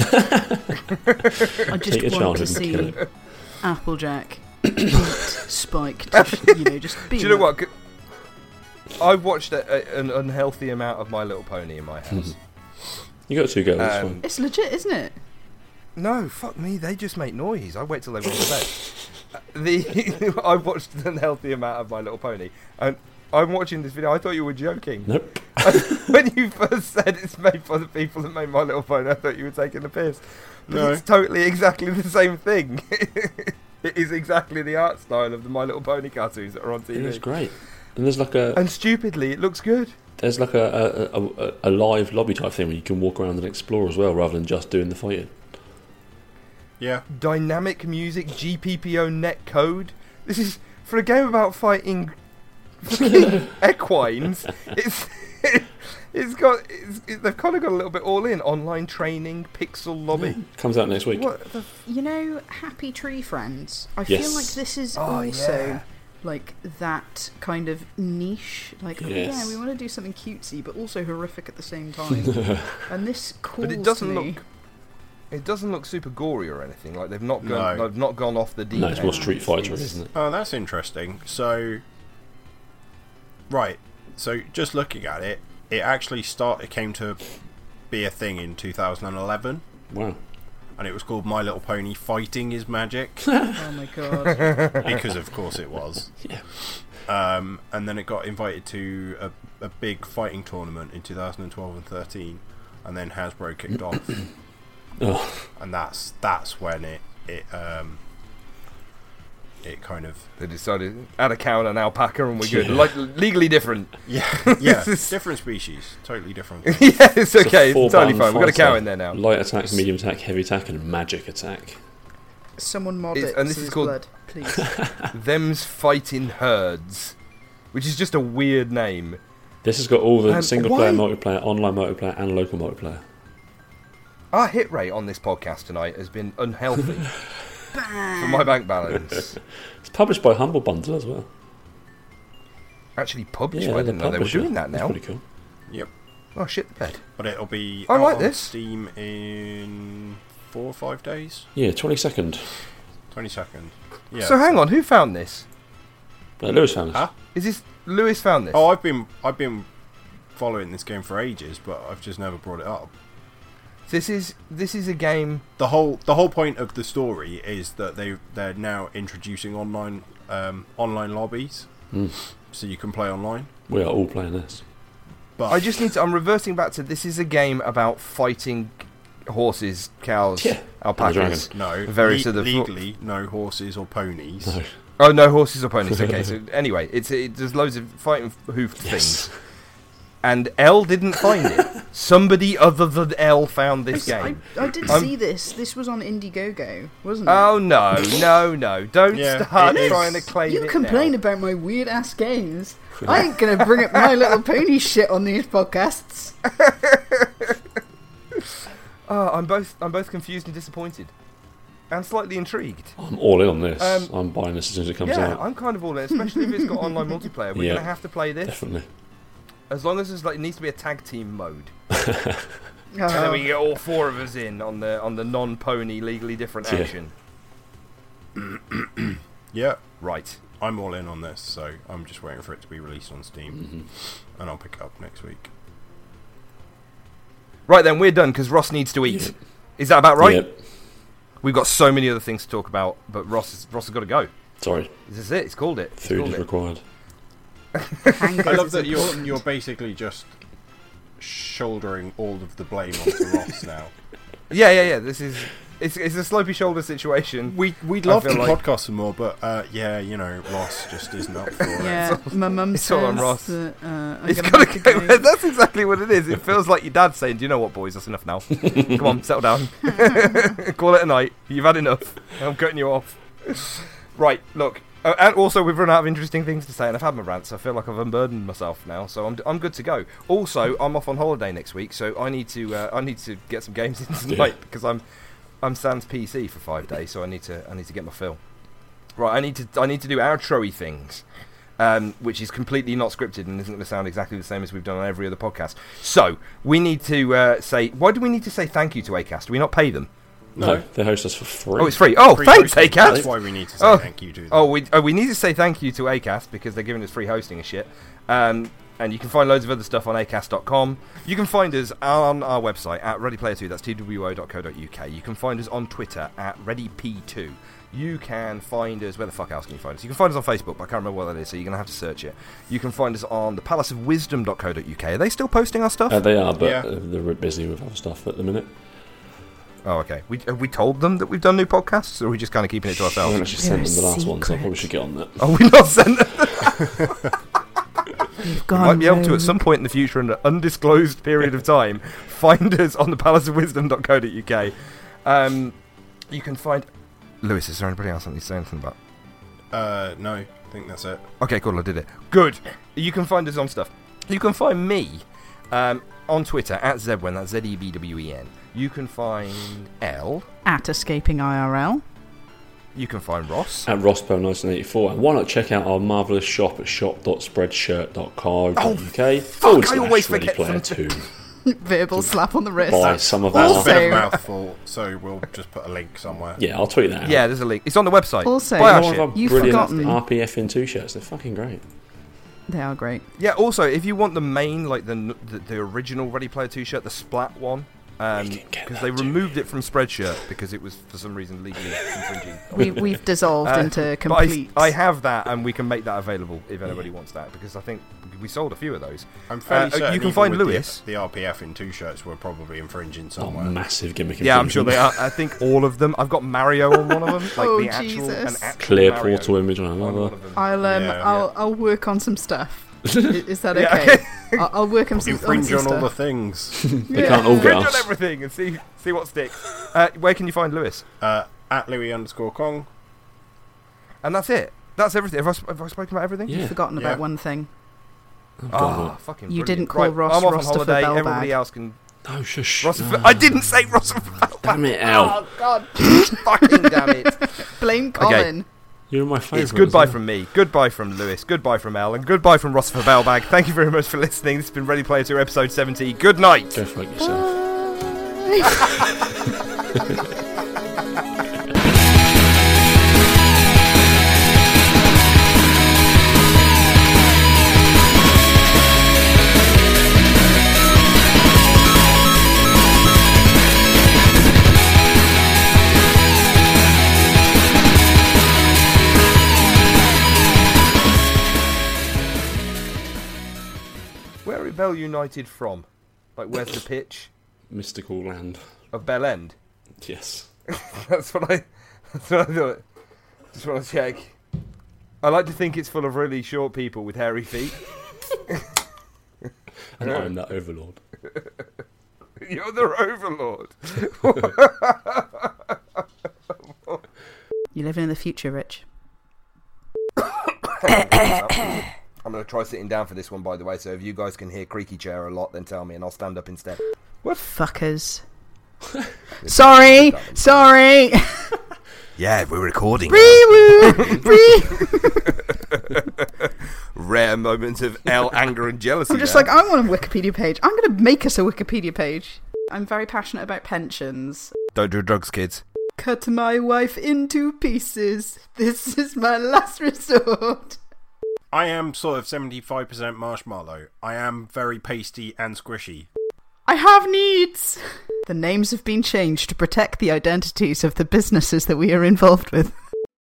I just Take your want to childhood and kill see it. Applejack spiked. Just being. Do you know what? I've watched an unhealthy amount of My Little Pony in my house. You got 2 girls. It's fine. It's legit, isn't it? No, fuck me. They just make noise. I wait till they go to bed. I've watched an unhealthy amount of My Little Pony, and I'm watching this video. I thought you were joking. Nope. When you first said it's made by the people that made My Little Pony, I thought you were taking the piss. But No. it's totally exactly the same thing. It is exactly the art style of the My Little Pony cartoons that are on TV. It is great. And there's like a And stupidly, it looks good. there's like a live lobby type thing where you can walk around and explore as well, rather than just doing the fighting. Yeah. Dynamic music, GPPO net code. This is for a game about fighting fucking equines. They've kind of got a little bit all in. Online training, pixel lobby. Comes out next week. What the Happy Tree Friends. I Yes. feel like this is Oh, also yeah. like that kind of niche. Like, Yes. we want to do something cutesy, but also horrific at the same time. And this calls But it doesn't to me. look. It doesn't look super gory or anything. Like they've not No. gone off the deep No, it's more end. Street Fighter, isn't it? Oh, that's interesting. So, right. So, just looking at it, it actually came to be a thing in 2011, Wow. and it was called My Little Pony Fighting is Magic, Oh my god. because of course it was. Yeah. And then it got invited to a big fighting tournament in 2012 and 13, and then Hasbro kicked off, Oh, and that's when it kind of They decided add a cow and an alpaca and we're good. Yeah. Like legally different. yeah different species, totally different. Yeah, it's okay. It's totally four-button fine. We've got a cow fighter. in there now. Light attack, medium attack, heavy attack, and magic attack. Someone mod It's- it and to this is his called- blood, please. Them's Fighting Herds, which is just a weird name. This has got all the single player, why- multiplayer, online multiplayer, and local multiplayer. Our hit rate on this podcast tonight has been unhealthy for my bank balance. It's published by Humble Bundle as well. Actually published. Yeah, I didn't the know they were publisher. doing that That's now. pretty cool. Yep. Oh shit, the bed. But it'll be I out like on this. Steam in 4 or 5 days. Yeah, 22nd. 22nd. Yeah. So hang on, who found this? Lewis found it. Huh? Is this Lewis found this? Oh, I've been following this game for ages, but I've just never brought it up. This is a game. The whole point of the story is that they're now introducing online lobbies, so you can play online. We are all playing this. But I just need to. I'm reverting back to this is a game about fighting horses, cows, Yeah, alpacas. no, Various other legally no horses or ponies. No. Oh no, horses or ponies. Okay, so anyway, there's loads of fighting hoofed things, and Elle didn't find it. Somebody other than Elle found this game. I did see this. This was on Indiegogo, wasn't it? Oh no! Don't Yeah, start it is. trying to claim You it complain now. about my weird ass games. I ain't gonna bring up My Little Pony shit on these podcasts. Oh, I'm both confused and disappointed, and slightly intrigued. I'm all in on this. Um, I'm buying this as soon as it comes Yeah, out. I'm kind of all in, especially if it's got online multiplayer. We're Yeah. gonna have to play this Definitely. as long as it needs to be a tag team mode, and then Oh, we get all 4 of us in on the non-pony legally different Yeah. action. Yeah, Right. I'm all in on this, so I'm just waiting for it to be released on Steam, Mm-hmm. and I'll pick it up next week. Right then, we're done because Ross needs to eat. Yep. Is that about right? Yep. We've got so many other things to talk about, but Ross has got to go. Sorry. This is it. It's called it. It's Food called is it. required. hangers I love is that important. you're basically just shouldering all of the blame onto Ross now. Yeah. This is it's a slopey shoulder situation. We'd I love feel to like- podcast some more, but Ross just isn't up for it. Yeah, my mum It's says all on Ross. that I'm It's gonna gotta have to go. go. That's exactly what it is. It feels like your dad saying, "Do you know what, boys? That's enough now. Come on, settle down. Call it a night. You've had enough. I'm cutting you off." Right. Look. And also, we've run out of interesting things to say, and I've had my rants. So I feel like I've unburdened myself now, so I'm good to go. Also, I'm off on holiday next week, so I need to get some games in tonight because I'm sans PC for 5 days, so I need to get my fill. Right, I need to do outro-y things. which is completely not scripted and isn't going to sound exactly the same as we've done on every other podcast. So, we need to say... Why do we need to say thank you to Acast? Do we not pay them? No, they host us for free. Oh, it's free. Oh, thanks, hosting. Acast! That's why we need to say thank you to them. We need to say thank you to Acast because they're giving us free hosting and shit. And you can find loads of other stuff on acast.com. You can find us on our website at readyplayer2, that's two.co.uk. You can find us on Twitter at readyp2. You can find us... Where the fuck else can you find us? You can find us on Facebook, but I can't remember what that is, so you're going to have to search it. You can find us on the palaceofwisdom.co.uk. Are they still posting our stuff? They are, but they're a bit busy with other stuff at the minute. Oh, okay. Have we told them that we've done new podcasts, or are we just kind of keeping it to I ourselves? haven't actually sent them the last one, so I probably should get on that. Oh, we not sent them? You've You gone might be able to, rogue. at some point in the future, in an undisclosed period of time, find us on the palaceofwisdom.co.uk. You can find... Lewis, is there anybody else I need to say anything about? No, I think that's it. Okay, cool, I did it. Good. You can find us on stuff. You can find me on Twitter at Zebwen, that's ZEBWEN. You can find Elle. At Escaping IRL. You can find Ross. At Rossbell1984. And why not check out our marvellous shop at shop.spreadshirt.co.uk Fuck, I always forget ReadyPlayer2. Verbal slap on the wrist. Buy some of That's our... a bit of a Also- mouthful, so we'll just put a link somewhere. Yeah, I'll tweet that out. Yeah, there's a link. It's on the website. Also, Buy our One of shit. our You've brilliant forgotten- RPF in 2 shirts. They're fucking great. They are great. Yeah, also, if you want the main, like the original Ready Player 2 shirt, the splat one, because they removed it from Spreadshirt because it was, for some reason, legally infringing. We've dissolved into But complete... I have that, and we can make that available if anybody wants that, because I think we sold a few of those. I'm fairly certain you can even find with Lewis. The RPF in 2 shirts were probably infringing Oh, somewhere. massive gimmick. Yeah, I'm sure they are. I think all of them. I've got Mario on one of them, like Oh, the actual, Jesus. an actual Clear Mario portal image on on another. one of them. I'll work on some stuff. Is that Yeah, okay? I'll work on some Infringe on all the stuff. things. They can't all get Fringe on us. everything and see what sticks. Where can you find Lewis? At Louis_Kong. And that's it. That's everything. Have I spoken about everything? Yeah. You've forgotten Yeah. about one thing. Oh, fucking You brilliant. didn't call Right, Ross I'm off on Rostopher holiday. Bellbag. Everybody else can... Oh, shush. I didn't say Rostopher. Damn it, Al. Oh, God. Fucking damn it. Blame Colin. You're my favourite. It's goodbye as well. from me, goodbye from Lewis, goodbye from Elle, and goodbye from Rostopher Bellbag. Thank you very much for listening. This has been Ready Player 2 episode 70. Good night. Go fuck yourself. Where are Bell United from? Like, where's the pitch? Mystical land. Of Bell End? Yes. That's what I thought. Just want to check. I like to think it's full of really short people with hairy feet. And I'm that overlord. You're the overlord. You're living in the future, Rich. I'm going to try sitting down for this one, by the way, so if you guys can hear creaky chair a lot, then tell me and I'll stand up instead. What? Fuckers. Sorry. Yeah, we're recording. Rare moments of Elle anger and jealousy. I'm just there. like, I want a Wikipedia page. I'm going to make us a Wikipedia page. I'm very passionate about pensions. Don't do drugs, kids. Cut my wife into pieces. This is my last resort. I am sort of 75% marshmallow. I am very pasty and squishy. I have needs. The names have been changed to protect the identities of the businesses that we are involved with.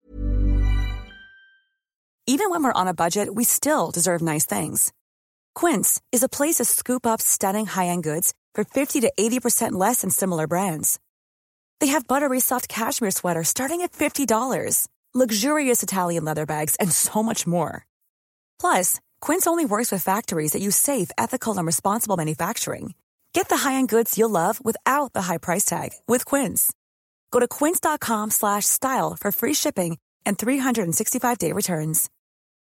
Even when we're on a budget, we still deserve nice things. Quince is a place to scoop up stunning high-end goods for 50 to 80% less than similar brands. They have buttery soft cashmere sweaters starting at $50, luxurious Italian leather bags, and so much more. Plus, Quince only works with factories that use safe, ethical, and responsible manufacturing. Get the high-end goods you'll love without the high price tag with Quince. Go to quince.com/style for free shipping and 365-day returns.